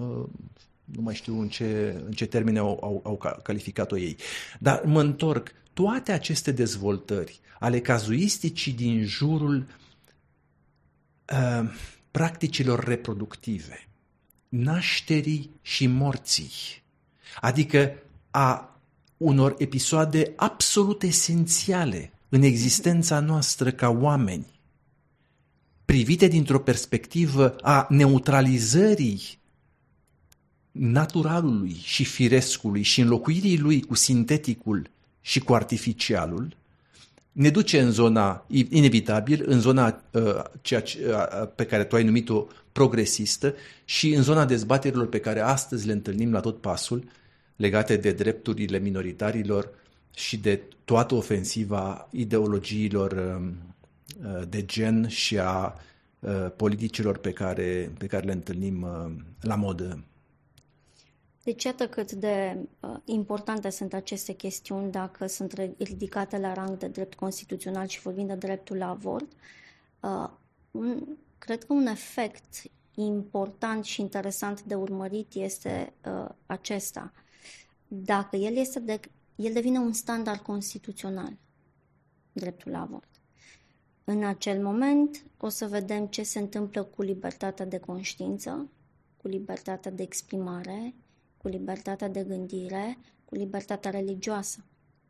nu mai știu în ce termene au calificat-o ei. Dar mă întorc, toate aceste dezvoltări ale cazuisticii din jurul practicilor reproductive, nașterii și morții, adică a unor episoade absolut esențiale în existența noastră ca oameni, privite dintr-o perspectivă a neutralizării naturalului și firescului și înlocuirii lui cu sinteticul și cu artificialul, ne duce în zona, inevitabil, în zona pe care tu ai numit-o progresistă și în zona dezbaterilor pe care astăzi le întâlnim la tot pasul, legate de drepturile minoritarilor și de toată ofensiva ideologiilor de gen și a politicilor pe care le întâlnim la modă. Deci iată cât de importante sunt aceste chestiuni dacă sunt ridicate la rang de drept constituțional și vorbim de dreptul la avort. Cred că un efect important și interesant de urmărit este acesta. Dacă el devine un standard constituțional, dreptul la avort. În acel moment o să vedem ce se întâmplă cu libertatea de conștiință, cu libertatea de exprimare, cu libertatea de gândire, cu libertatea religioasă.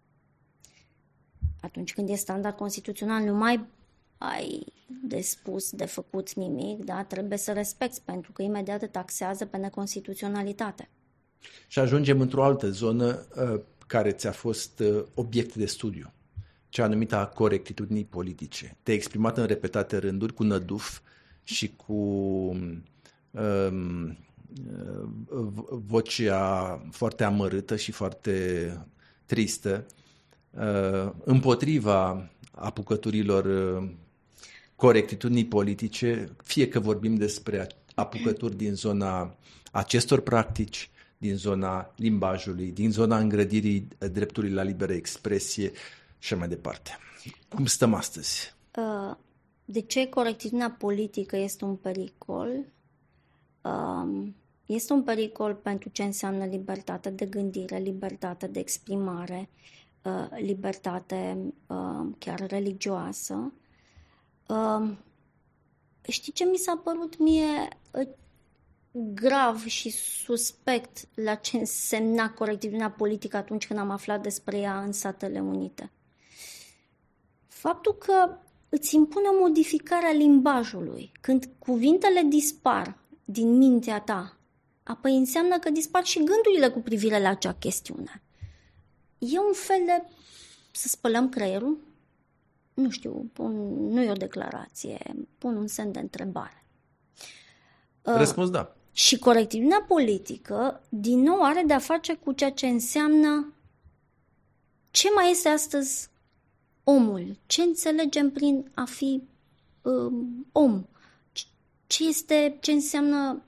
Atunci când e standard constituțional, nu mai ai de spus, de făcut nimic, da? Trebuie să respecti, pentru că imediat te taxează pe neconstituționalitate. Și ajungem într-o altă zonă care ți-a fost obiect de studiu, cea anumită a corectitudinii politice. Te-ai exprimat în repetate rânduri cu năduf și cu vocea foarte amărâtă și foarte tristă împotriva apucăturilor corectitudinii politice, fie că vorbim despre apucături din zona acestor practici, din zona limbajului, din zona îngrădirii dreptului la liberă expresie și mai departe. Cum stăm astăzi? De ce corectitudinea politică este un pericol? Este un pericol pentru ce înseamnă libertate de gândire, libertate de exprimare, libertate chiar religioasă. Știi ce mi s-a părut mie grav și suspect la ce însemna corectitudinea politică atunci când am aflat despre ea în Statele Unite? Faptul că îți impune modificarea limbajului. Când cuvintele dispar din mintea ta, apoi înseamnă că dispar și gândurile cu privire la acea chestiune. E un fel de să spălăm creierul? Nu știu, nu e o declarație, pun un semn de întrebare. Răspuns da. Și corectitudinea politică, din nou, are de-a face cu ceea ce înseamnă ce mai este astăzi omul, ce înțelegem prin a fi om, ce înseamnă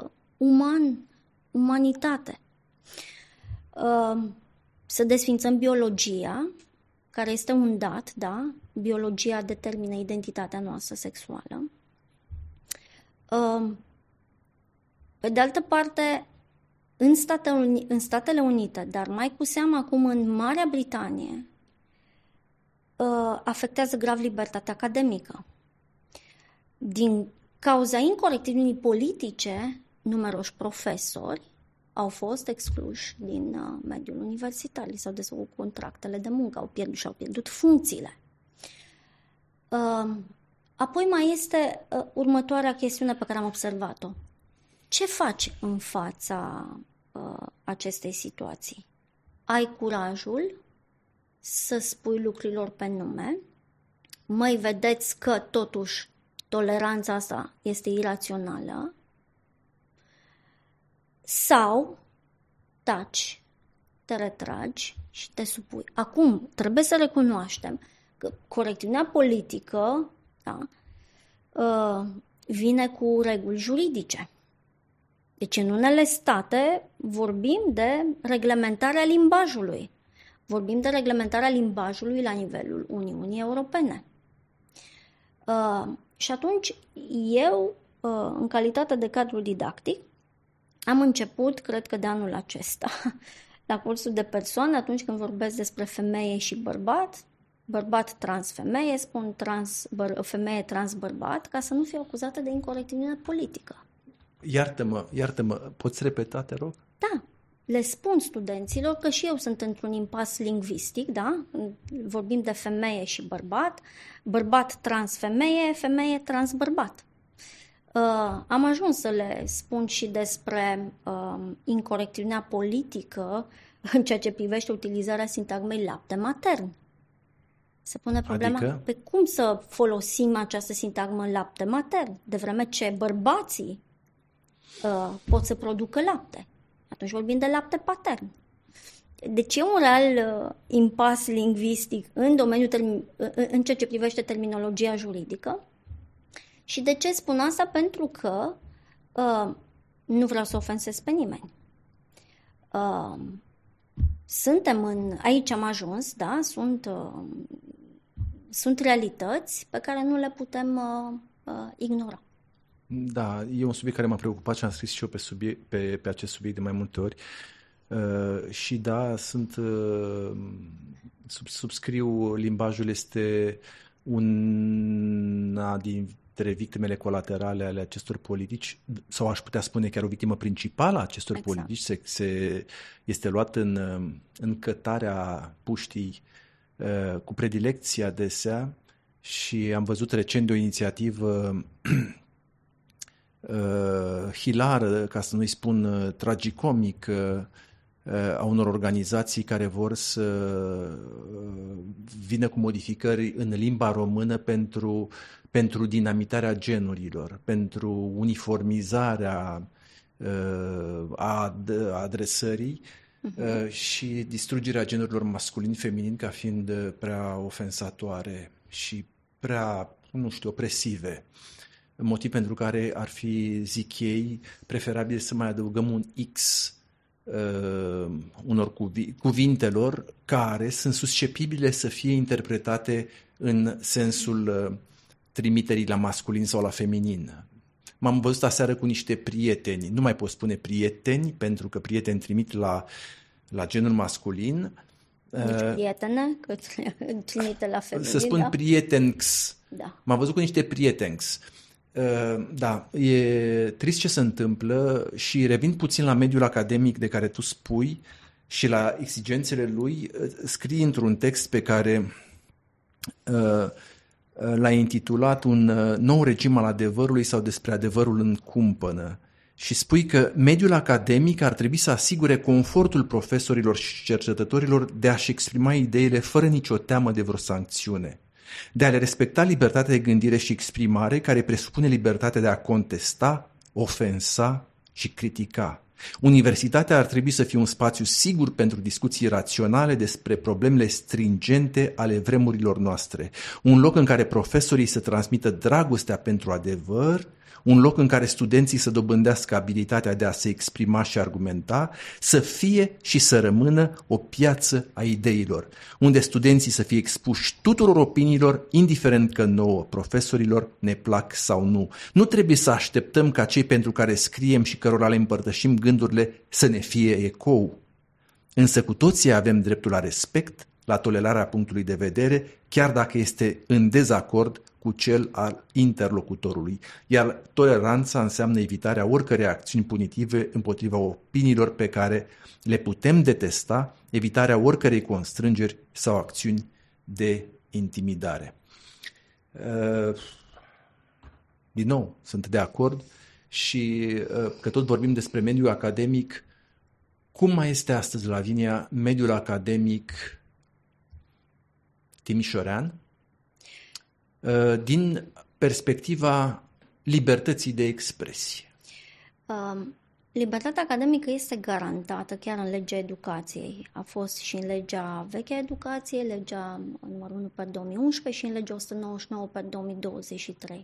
umanitate. Să desfințăm biologia, care este un dat, da? Biologia determină identitatea noastră sexuală. Pe de altă parte, în Statele Unite, dar mai cu seamă acum în Marea Britanie, afectează grav libertatea academică. Din cauza incorectitudinii politice, numeroși profesori au fost excluși din mediul universitar, li s-au desfăcut contractele de muncă, și-au pierdut funcțiile. Apoi mai este următoarea chestiune pe care am observat-o. Ce faci în fața acestei situații? Ai curajul să spui lucrurilor pe nume? Măi, vedeți că totuși toleranța asta este irațională? Sau taci, te retragi și te supui. Acum, trebuie să recunoaștem că corectitudinea politică, da, vine cu reguli juridice. Deci în unele state vorbim de reglementarea limbajului. Vorbim de reglementarea limbajului la nivelul Uniunii Europene. Și atunci eu, în calitate de cadru didactic, am început, cred că de anul acesta, la cursul de persoane, atunci când vorbesc despre femeie și bărbat, bărbat trans femeie, spun femeie trans bărbat, ca să nu fiu acuzată de incorectitudine politică. Iartă-mă, poți repeta, te rog? Da, le spun studenților că și eu sunt într-un impas lingvistic, da? Vorbim de femeie și bărbat, bărbat trans femeie, femeie trans bărbat. Am ajuns să le spun și despre incorectitudinea politică în ceea ce privește utilizarea sintagmei lapte matern. Se pune problema pe cum să folosim această sintagmă lapte matern, de vreme ce bărbații pot să producă lapte. Atunci vorbim de lapte patern. Deci e un real impas lingvistic în domeniul în ceea ce privește terminologia juridică. Și de ce spun asta? Pentru că nu vreau să ofensez pe nimeni. Aici am ajuns, da? Sunt realități pe care nu le putem ignora. Da, e un subiect care m-a preocupat și am scris și eu pe acest subiect de mai multe ori. Și da, subscriu, limbajul este una dintre victimele colaterale ale acestor politici, sau aș putea spune chiar o victimă principală a acestor politici. Este luat în cătarea puștii cu predilecție adesea și am văzut recent de o inițiativă hilară, ca să nu-i spun tragicomic, a unor organizații care vor să vină cu modificări în limba română pentru dinamitarea genurilor, pentru uniformizarea adresării și distrugerea genurilor masculin-feminin ca fiind prea ofensatoare și prea, nu știu, opresive. Motiv pentru care ar fi, zic ei, preferabil să mai adăugăm un X unor cuvintelor care sunt susceptibile să fie interpretate în sensul trimiterii la masculin sau la feminin. M-am văzut aseară cu niște prieteni, nu mai pot spune prieteni, pentru că prieteni trimit la genul masculin. Deci prietene, că trimite la feminin. Să spun prietenx. Da. M-am văzut cu niște prietenx. Da, e trist ce se întâmplă și revin puțin la mediul academic de care tu spui și la exigențele lui. Scrii într-un text pe care l-ai intitulat Un nou regim al adevărului sau despre adevărul în cumpănă și spui că mediul academic ar trebui să asigure confortul profesorilor și cercetătorilor de a-și exprima ideile fără nicio teamă de vreo sancțiune, de a le respecta libertatea de gândire și exprimare care presupune libertatea de a contesta, ofensa și critica. Universitatea ar trebui să fie un spațiu sigur pentru discuții raționale despre problemele stringente ale vremurilor noastre, un loc în care profesorii să transmită dragostea pentru adevăr, un loc în care studenții să dobândească abilitatea de a se exprima și argumenta, să fie și să rămână o piață a ideilor, unde studenții să fie expuși tuturor opiniilor, indiferent că nouă, profesorilor, ne plac sau nu. Nu trebuie să așteptăm ca cei pentru care scriem și cărora le împărtășim gândurile să ne fie ecou. Însă cu toții avem dreptul la respect, la tolerarea punctului de vedere, chiar dacă este în dezacord cu cel al interlocutorului, iar toleranța înseamnă evitarea oricărei acțiuni punitive împotriva opiniilor pe care le putem detesta, evitarea oricărei constrângeri sau acțiuni de intimidare. Din nou, sunt de acord și că tot vorbim despre mediul academic. Cum mai este astăzi, Lavinia, mediul academic timișorean din perspectiva libertății de expresie? Libertatea academică este garantată chiar în legea educației. A fost și în legea veche a educației, legea numărul 1 pe 2011 și în legea 199 pe 2023.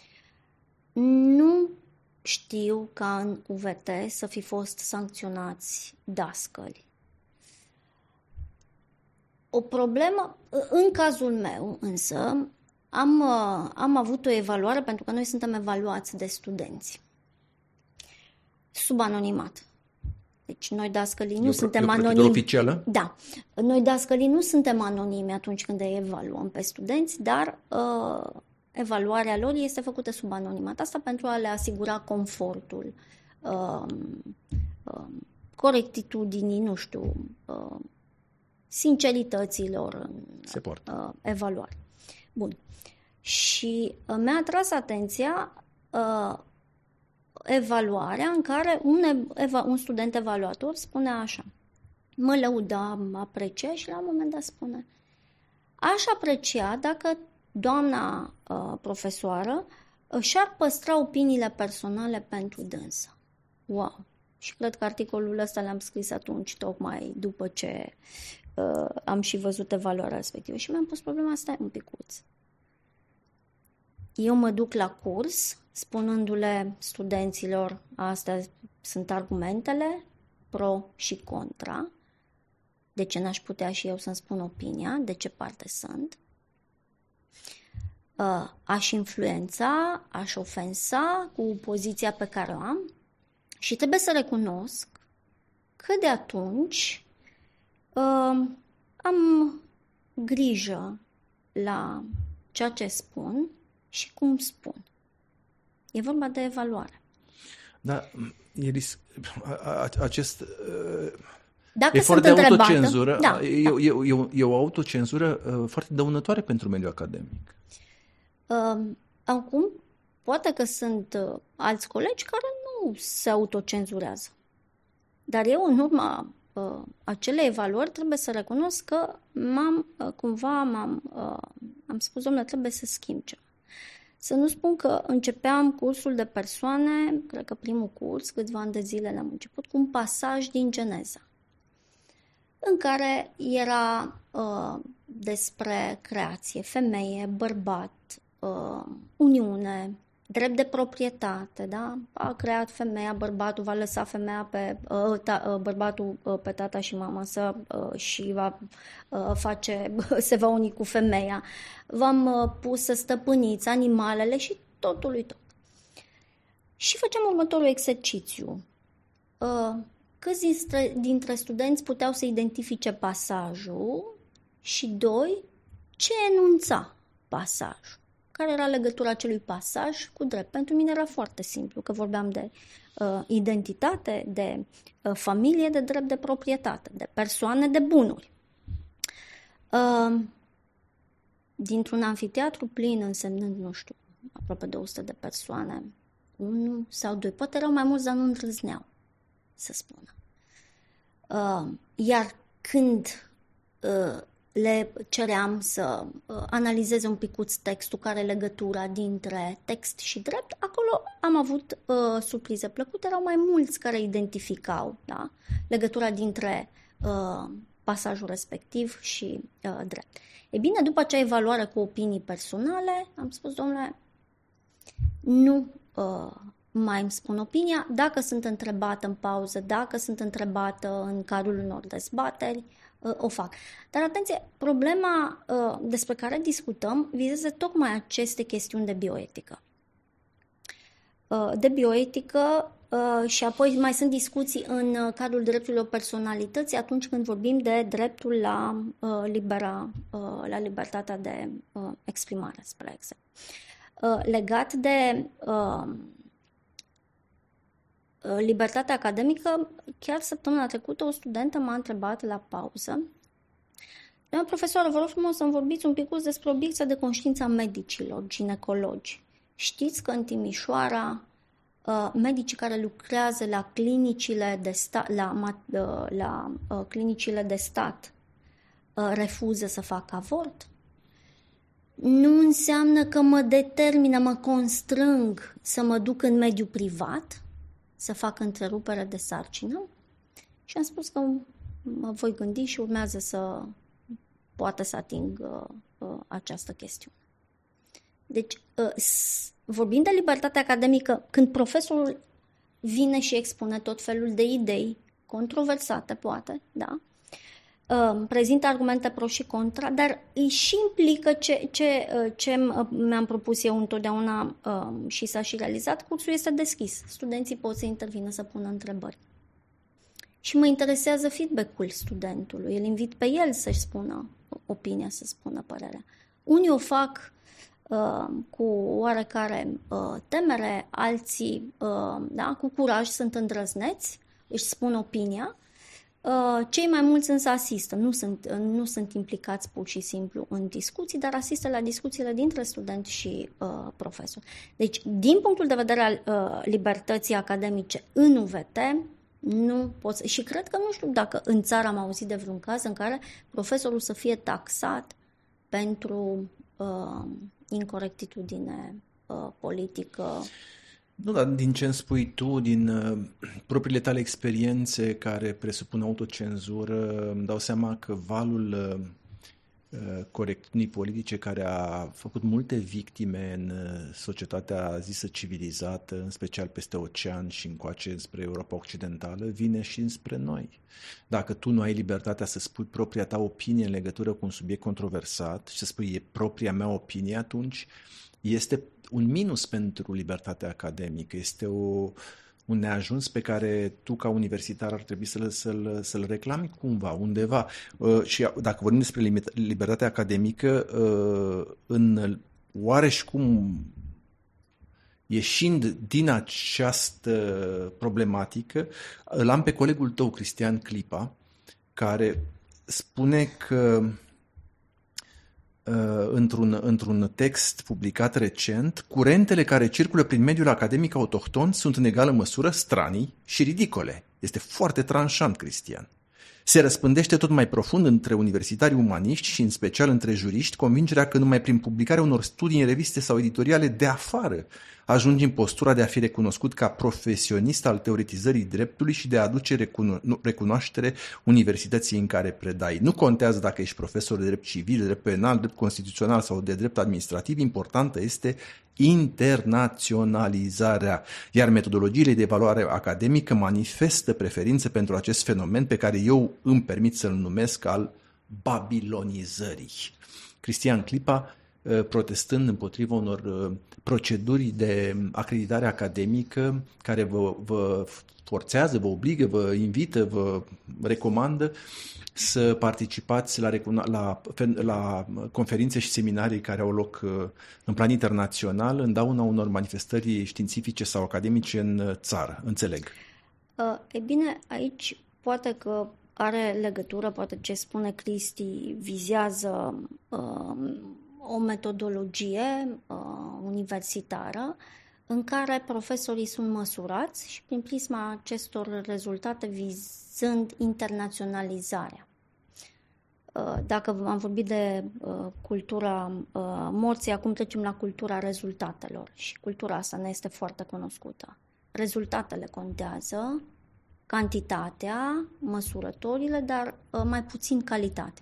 Nu știu ca în UVT să fi fost sancționați dascăli. O problemă, în cazul meu însă, am avut o evaluare, pentru că noi suntem evaluați de studenți, sub anonimat. Deci noi dascălii nu suntem anonimi. Oficială? Da. Noi dascălii nu suntem anonimi atunci când îi evaluăm pe studenți, dar evaluarea lor este făcută sub anonimat. Asta pentru a le asigura confortul, corectitudinii, nu știu, sincerităților în evaluare. Bun. Și mi-a atras atenția evaluarea în care un student evaluator spune așa: mă lăuda, mă aprecia și la un moment dat spune: aș aprecia dacă doamna profesoară și-ar păstra opiniile personale pentru dânsa. Wow! Și cred că articolul ăsta l-am scris atunci, tocmai după ce am și văzut evaluarea respectivă. Și mi-am pus problema asta un picuț. Eu mă duc la curs spunându-le studenților: astea sunt argumentele pro și contra, de ce n-aș putea și eu să-mi spun opinia, de ce parte sunt. Aș influența, aș ofensa cu poziția pe care o am și trebuie să recunosc că de atunci am grijă la ceea ce spun și cum spun. E vorba de evaluare. Da, acest... Dacă e foarte autocenzură. Da, e o autocenzură foarte dăunătoare pentru mediul academic. Acum, Poate că sunt alți colegi care nu se autocenzurează. Dar eu, în urma acelei evaluări, trebuie să recunosc că am spus, domnule, trebuie să schimb ceva. Să nu spun că începeam cursul de persoane, cred că primul curs, câțiva ani de zile l-am început, cu un pasaj din Geneza, în care era despre creație, femeie, bărbat, uniune, drept de proprietate, da? A creat femeia, bărbatul va lăsa femeia bărbatul pe tata și mama și va se va uni cu femeia. V-am pus să stăpâniți animalele și totul. Și facem următorul exercițiu. Câți dintre studenți puteau să identifice pasajul și, doi, ce enunța pasajul? Care era legătura acelui pasaj cu drept? Pentru mine era foarte simplu, că vorbeam de identitate, de familie, de drept de proprietate, de persoane, de bunuri. Dintr-un anfiteatru plin, însemnând, nu știu, aproape 200 de persoane, 1 sau 2, poate erau mai mulți, dar nu îndrăzneau să spună. Iar când le ceream să analizeze un picuț textul, care e legătura dintre text și drept, acolo am avut surprize plăcute, erau mai mulți care identificau, da, legătura dintre pasajul respectiv și drept. E bine, după acea evaluare cu opinii personale, am spus, domnule, nu mai îmi spun opinia, dacă sunt întrebată în pauză, dacă sunt întrebată în cadrul unor dezbateri, o fac. Dar atenție, problema despre care discutăm vizează tocmai aceste chestiuni de bioetică. Și apoi mai sunt discuții în cadrul drepturilor personalității atunci când vorbim de dreptul la libertatea de exprimare, spre exemplu. Legat de libertatea academică, chiar săptămâna trecută o studentă m-a întrebat la pauză: doamna profesoară, vă rog frumos să-mi vorbiți un pic despre obiecția de conștiință a medicilor, ginecologi. Știți că în Timișoara medicii care lucrează la clinicile de stat refuză să facă avort? Nu înseamnă că mă constrâng să mă duc în mediul privat să fac întrerupere de sarcină? Și am spus că mă voi gândi și urmează să poată să ating această chestiune. Deci, vorbind de libertate academică, când profesorul vine și expune tot felul de idei controversate, poate, da? Prezintă argumente pro și contra, dar îi și implică ce mi-am propus eu întotdeauna și s-a și realizat. Cursul este deschis. Studenții pot să intervină, să pună întrebări. Și mă interesează feedback-ul studentului. Îl invit pe el să-și spună opinia, să spună părerea. Unii o fac cu oarecare temere, alții cu curaj, sunt îndrăzneți, își spun opinia. Cei mai mulți însă asistă, nu sunt implicați pur și simplu în discuții, dar asistă la discuțiile dintre student și profesor. Deci, din punctul de vedere al libertății academice în UVT, nu pot. Și cred că, nu știu dacă în țară am auzit de vreun caz în care profesorul să fie taxat pentru incorectitudine politică. Nu, dar din ce îmi spui tu, din propriile tale experiențe care presupun autocenzură, îmi dau seama că valul corectitudinii politice care a făcut multe victime în societatea zisă civilizată, în special peste ocean și încoace spre Europa Occidentală, vine și înspre noi. Dacă tu nu ai libertatea să spui propria ta opinie în legătură cu un subiect controversat și să spui e propria mea opinie, atunci este un minus pentru libertatea academică, este un neajuns pe care tu ca universitar ar trebui să-l reclami cumva, undeva. Și dacă vorbim despre libertatea academică, în oareși cum ieșind din această problematică, îl am pe colegul tău, Cristian Clipa, care spune că într-un text publicat recent, curentele care circulă prin mediul academic autohton sunt în egală măsură stranii și ridicole. Este foarte tranșant, Cristian. Se răspândește tot mai profund între universitarii umaniști și în special între juriști convingerea că numai prin publicarea unor studii în reviste sau editoriale de afară ajungi în postura de a fi recunoscut ca profesionist al teoretizării dreptului și de a aduce recunoaștere universității în care predai. Nu contează dacă ești profesor de drept civil, de drept penal, drept constituțional sau de drept administrativ, importantă este internaționalizarea, iar metodologiile de evaluare academică manifestă preferințe pentru acest fenomen pe care eu îmi permit să-l numesc al babilonizării. Cristian Clipa, protestând împotriva unor proceduri de acreditare academică care vă forțează, vă obligă, vă invită, vă recomandă să participați la conferințe și seminarii care au loc în plan internațional în dauna unor manifestări științifice sau academice în țară. Înțeleg. E bine, aici poate că are legătură, poate ce spune Cristi vizează o metodologie universitară în care profesorii sunt măsurați și prin prisma acestor rezultate vizând internaționalizarea. Dacă am vorbit de cultura morții, acum trecem la cultura rezultatelor și cultura asta ne este foarte cunoscută. Rezultatele contează, cantitatea, măsurătorile, dar mai puțin calitatea.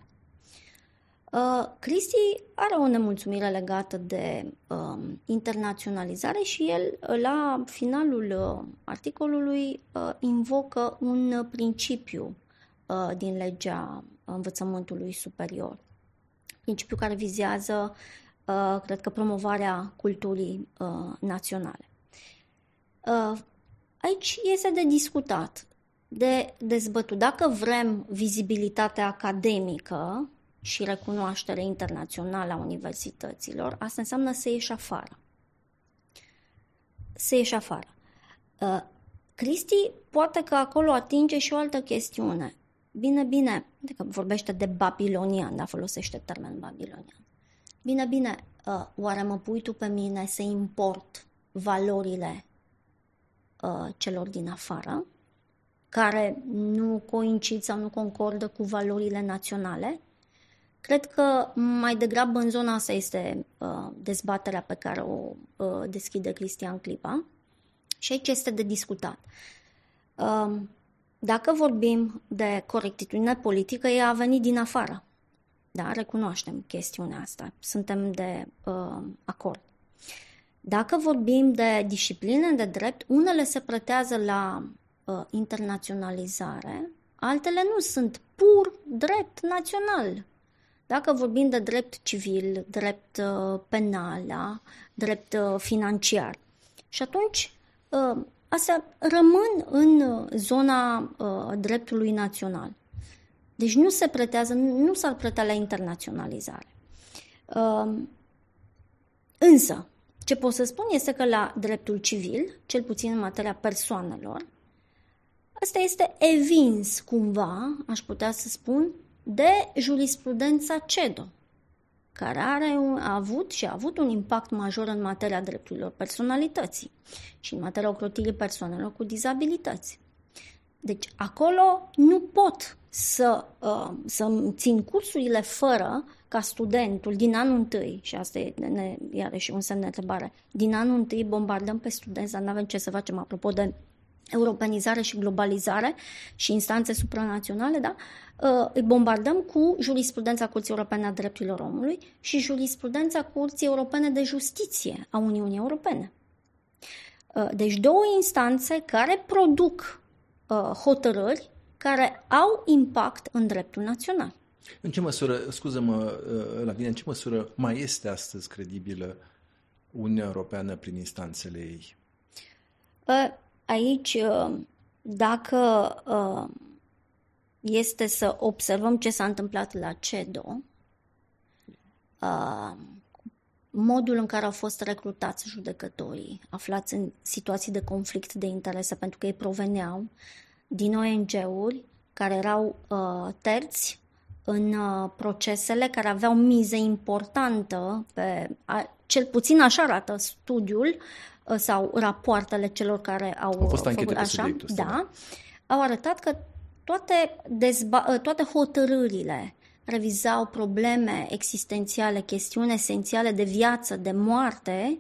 Cristi are o nemulțumire legată de internaționalizare și el, la finalul articolului, invocă un principiu din legea învățământului superior. Principiu care vizează, cred că, promovarea culturii naționale. Aici este de discutat, de dezbătut. Dacă vrem vizibilitate academică și recunoaștere internațională a universităților, asta înseamnă să ieși afară. Să ieși afară. Cristi poate că acolo atinge și o altă chestiune. Bine, adică vorbește de babilonian, dar folosește termenul babilonian. Bine, oare mă pui tu pe mine să import valorile celor din afară, care nu coincid sau nu concordă cu valorile naționale? Cred că mai degrabă în zona asta este dezbaterea pe care o deschide Cristian Clipa și aici este de discutat. Dacă vorbim de corectitudine politică, ea a venit din afară. Da, recunoaștem chestiunea asta, suntem de acord. Dacă vorbim de discipline de drept, unele se pretează la internaționalizare, altele nu, sunt pur drept național. Dacă vorbim de drept civil, drept penal, drept financiar. Și atunci, astea rămân în zona dreptului național. Deci nu se pretează, nu s-ar pretea la internaționalizare. Însă, ce pot să spun este că la dreptul civil, cel puțin în materia persoanelor, asta este evins cumva, aș putea să spun, de jurisprudența CEDO, care a avut un impact major în materia drepturilor personalității și în materia ocrotirii persoanelor cu dizabilități. Deci acolo nu pot să țin cursurile fără ca studentul din anul întâi, și asta e iarăși un semn de întrebare, din anul întâi bombardăm pe studenți, dar nu avem ce să facem apropo de europenizare și globalizare și instanțe supranaționale, da? Îi bombardăm cu jurisprudența Curții Europene a Drepturilor Omului și jurisprudența Curții Europene de Justiție a Uniunii Europene. Deci două instanțe care produc hotărâri care au impact în dreptul național. În ce măsură, scuză-mă, Lavinia, în ce măsură mai este astăzi credibilă Uniunea Europeană prin instanțele ei? Aici, dacă este să observăm ce s-a întâmplat la CEDO, modul în care au fost recrutați judecătorii, aflați în situații de conflict de interese, pentru că ei proveneau din ONG-uri care erau terți în procesele care aveau miză importantă, cel puțin așa arată studiul sau rapoartele celor care au fost anchete făcut pe așa, subiectul ăsta, da, au arătat că toate hotărârile revizau probleme existențiale, chestiuni esențiale de viață, de moarte,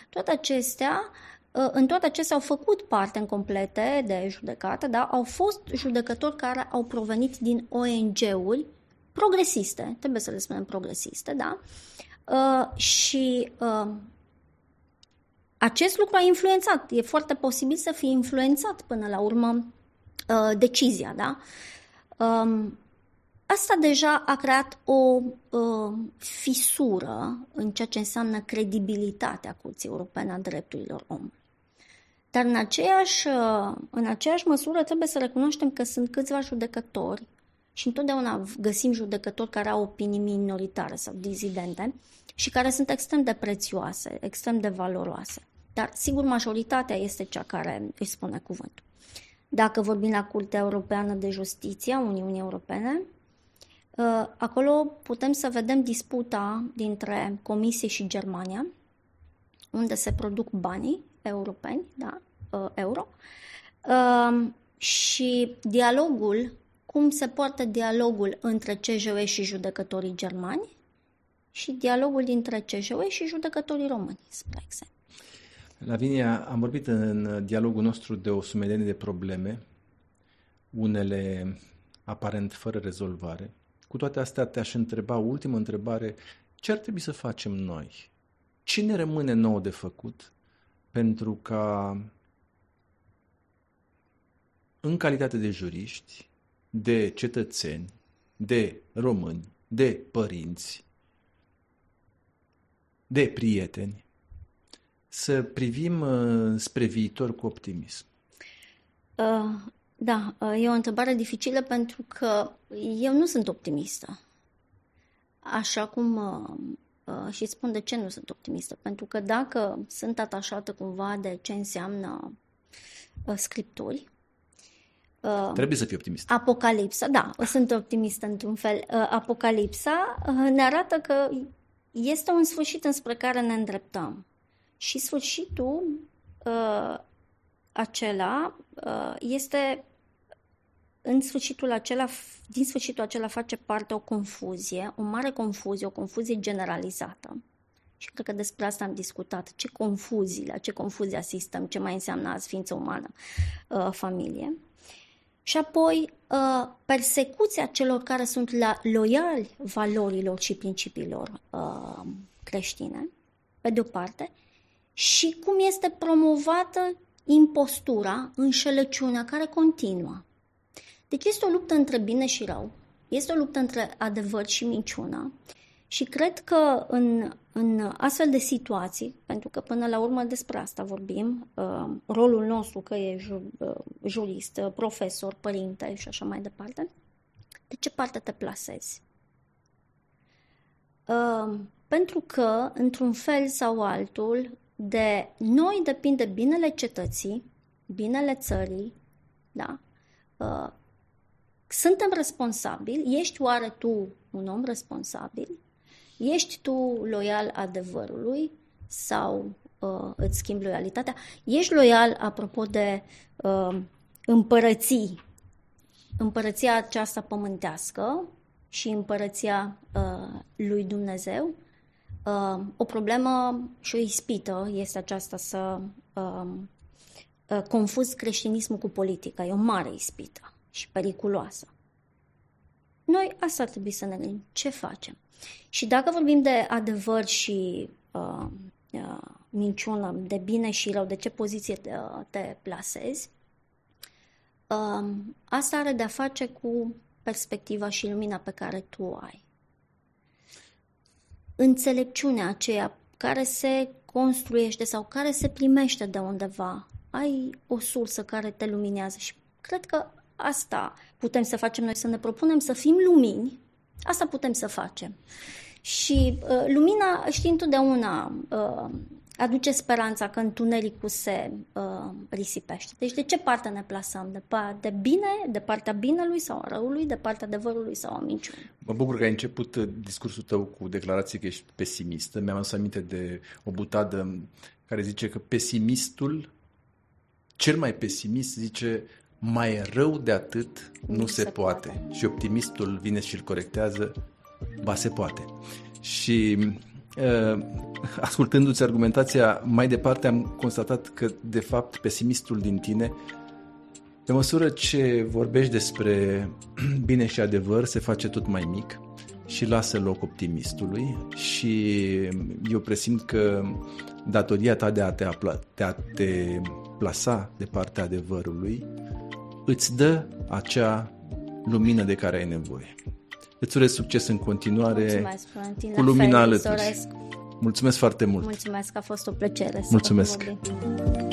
în toate acestea au făcut parte în complete de judecată, da? Au fost judecători care au provenit din ONG-uri progresiste, trebuie să le spunem progresiste, da? Acest lucru a influențat, e foarte posibil să fie influențat până la urmă decizia, da? Asta deja a creat o fisură în ceea ce înseamnă credibilitatea Curții Europene a Drepturilor Omului. Dar în aceeași măsură trebuie să recunoaștem că sunt câțiva judecători și întotdeauna găsim judecători care au opinii minoritare sau dizidente și care sunt extrem de prețioase, extrem de valoroase. Dar, sigur, majoritatea este cea care își spune cuvântul. Dacă vorbim la Curtea Europeană de Justiție a Uniunii Europene, acolo putem să vedem disputa dintre Comisie și Germania, unde se produc banii europeni, da, euro, și cum se poartă dialogul între CJUE și judecătorii germani și dialogul dintre CJUE și judecătorii români, spre exemplu. Lavinia, am vorbit în dialogul nostru de o sumedenie de probleme, unele aparent fără rezolvare. Cu toate astea te-aș întreba, ultimă întrebare, ce ar trebui să facem noi? Ce ne rămâne nouă de făcut pentru ca, în calitate de juriști, de cetățeni, de români, de părinți, de prieteni, să privim spre viitor cu optimism? Da, e o întrebare dificilă pentru că eu nu sunt optimistă. Așa cum și spun de ce nu sunt optimistă. Pentru că dacă sunt atașată cumva de ce înseamnă scripturi, trebuie să fii optimistă. Apocalipsa, da, sunt optimistă într-un fel. Apocalipsa ne arată că este un sfârșit înspre care ne îndreptăm. Și sfârșitul acela este, din sfârșitul acela face parte o confuzie, o mare confuzie, o confuzie generalizată. Și cred că despre asta am discutat. La ce confuzie asistăm, ce mai înseamnă azi ființă umană, familie. Și apoi persecuția celor care sunt loiali valorilor și principiilor creștine, pe de o parte, și cum este promovată impostura, înșelăciunea care continuă. Deci este o luptă între bine și rău, este o luptă între adevăr și minciună și cred că în astfel de situații, pentru că până la urmă despre asta vorbim, rolul nostru că e jurist, profesor, părinte și așa mai departe, de ce parte te plasezi? Pentru că, într-un fel sau altul, de noi depinde binele cetății, binele țării, da? Suntem responsabili, ești oare tu un om responsabil? Ești tu loial adevărului sau îți schimbi loialitatea? Ești loial, apropo de împărăția aceasta pământească și împărăția lui Dumnezeu? O problemă și o ispită este aceasta să confuzi creștinismul cu politica. E o mare ispită și periculoasă. Noi asta ar trebui să ne gândim. Ce facem? Și dacă vorbim de adevăr și minciună, de bine și rău, de ce poziție te plasezi, asta are de-a face cu perspectiva și lumina pe care tu o ai. Înțelepciunea aceea care se construiește sau care se primește de undeva, ai o sursă care te luminează și cred că asta putem să facem noi, să ne propunem să fim lumini, asta putem să facem. Și lumina, știi întotdeauna, aduce speranța că întunericul se risipește. Deci de ce parte ne plasăm? De bine, de partea binelui sau a răului, de partea adevărului sau a minciunii? Mă bucur că ai început discursul tău cu declarație că ești pesimistă. Mi-am adus aminte de o butadă care zice că pesimistul, cel mai pesimist, zice mai rău de atât nu se poate. Și optimistul vine și îl corectează, ba se poate. Și ascultându-ți argumentația mai departe, am constatat că, de fapt, pesimistul din tine, pe măsură ce vorbești despre bine și adevăr, se face tot mai mic și lasă loc optimistului. Și eu presimt că datoria ta de a te plasa de partea adevărului îți dă acea lumină de care ai nevoie. Îți urez succes în continuare. Mulțumesc, Florentin, cu lumina alături. Soresc. Mulțumesc foarte mult. Mulțumesc, a fost o plăcere. Mulțumesc. Să vorbim.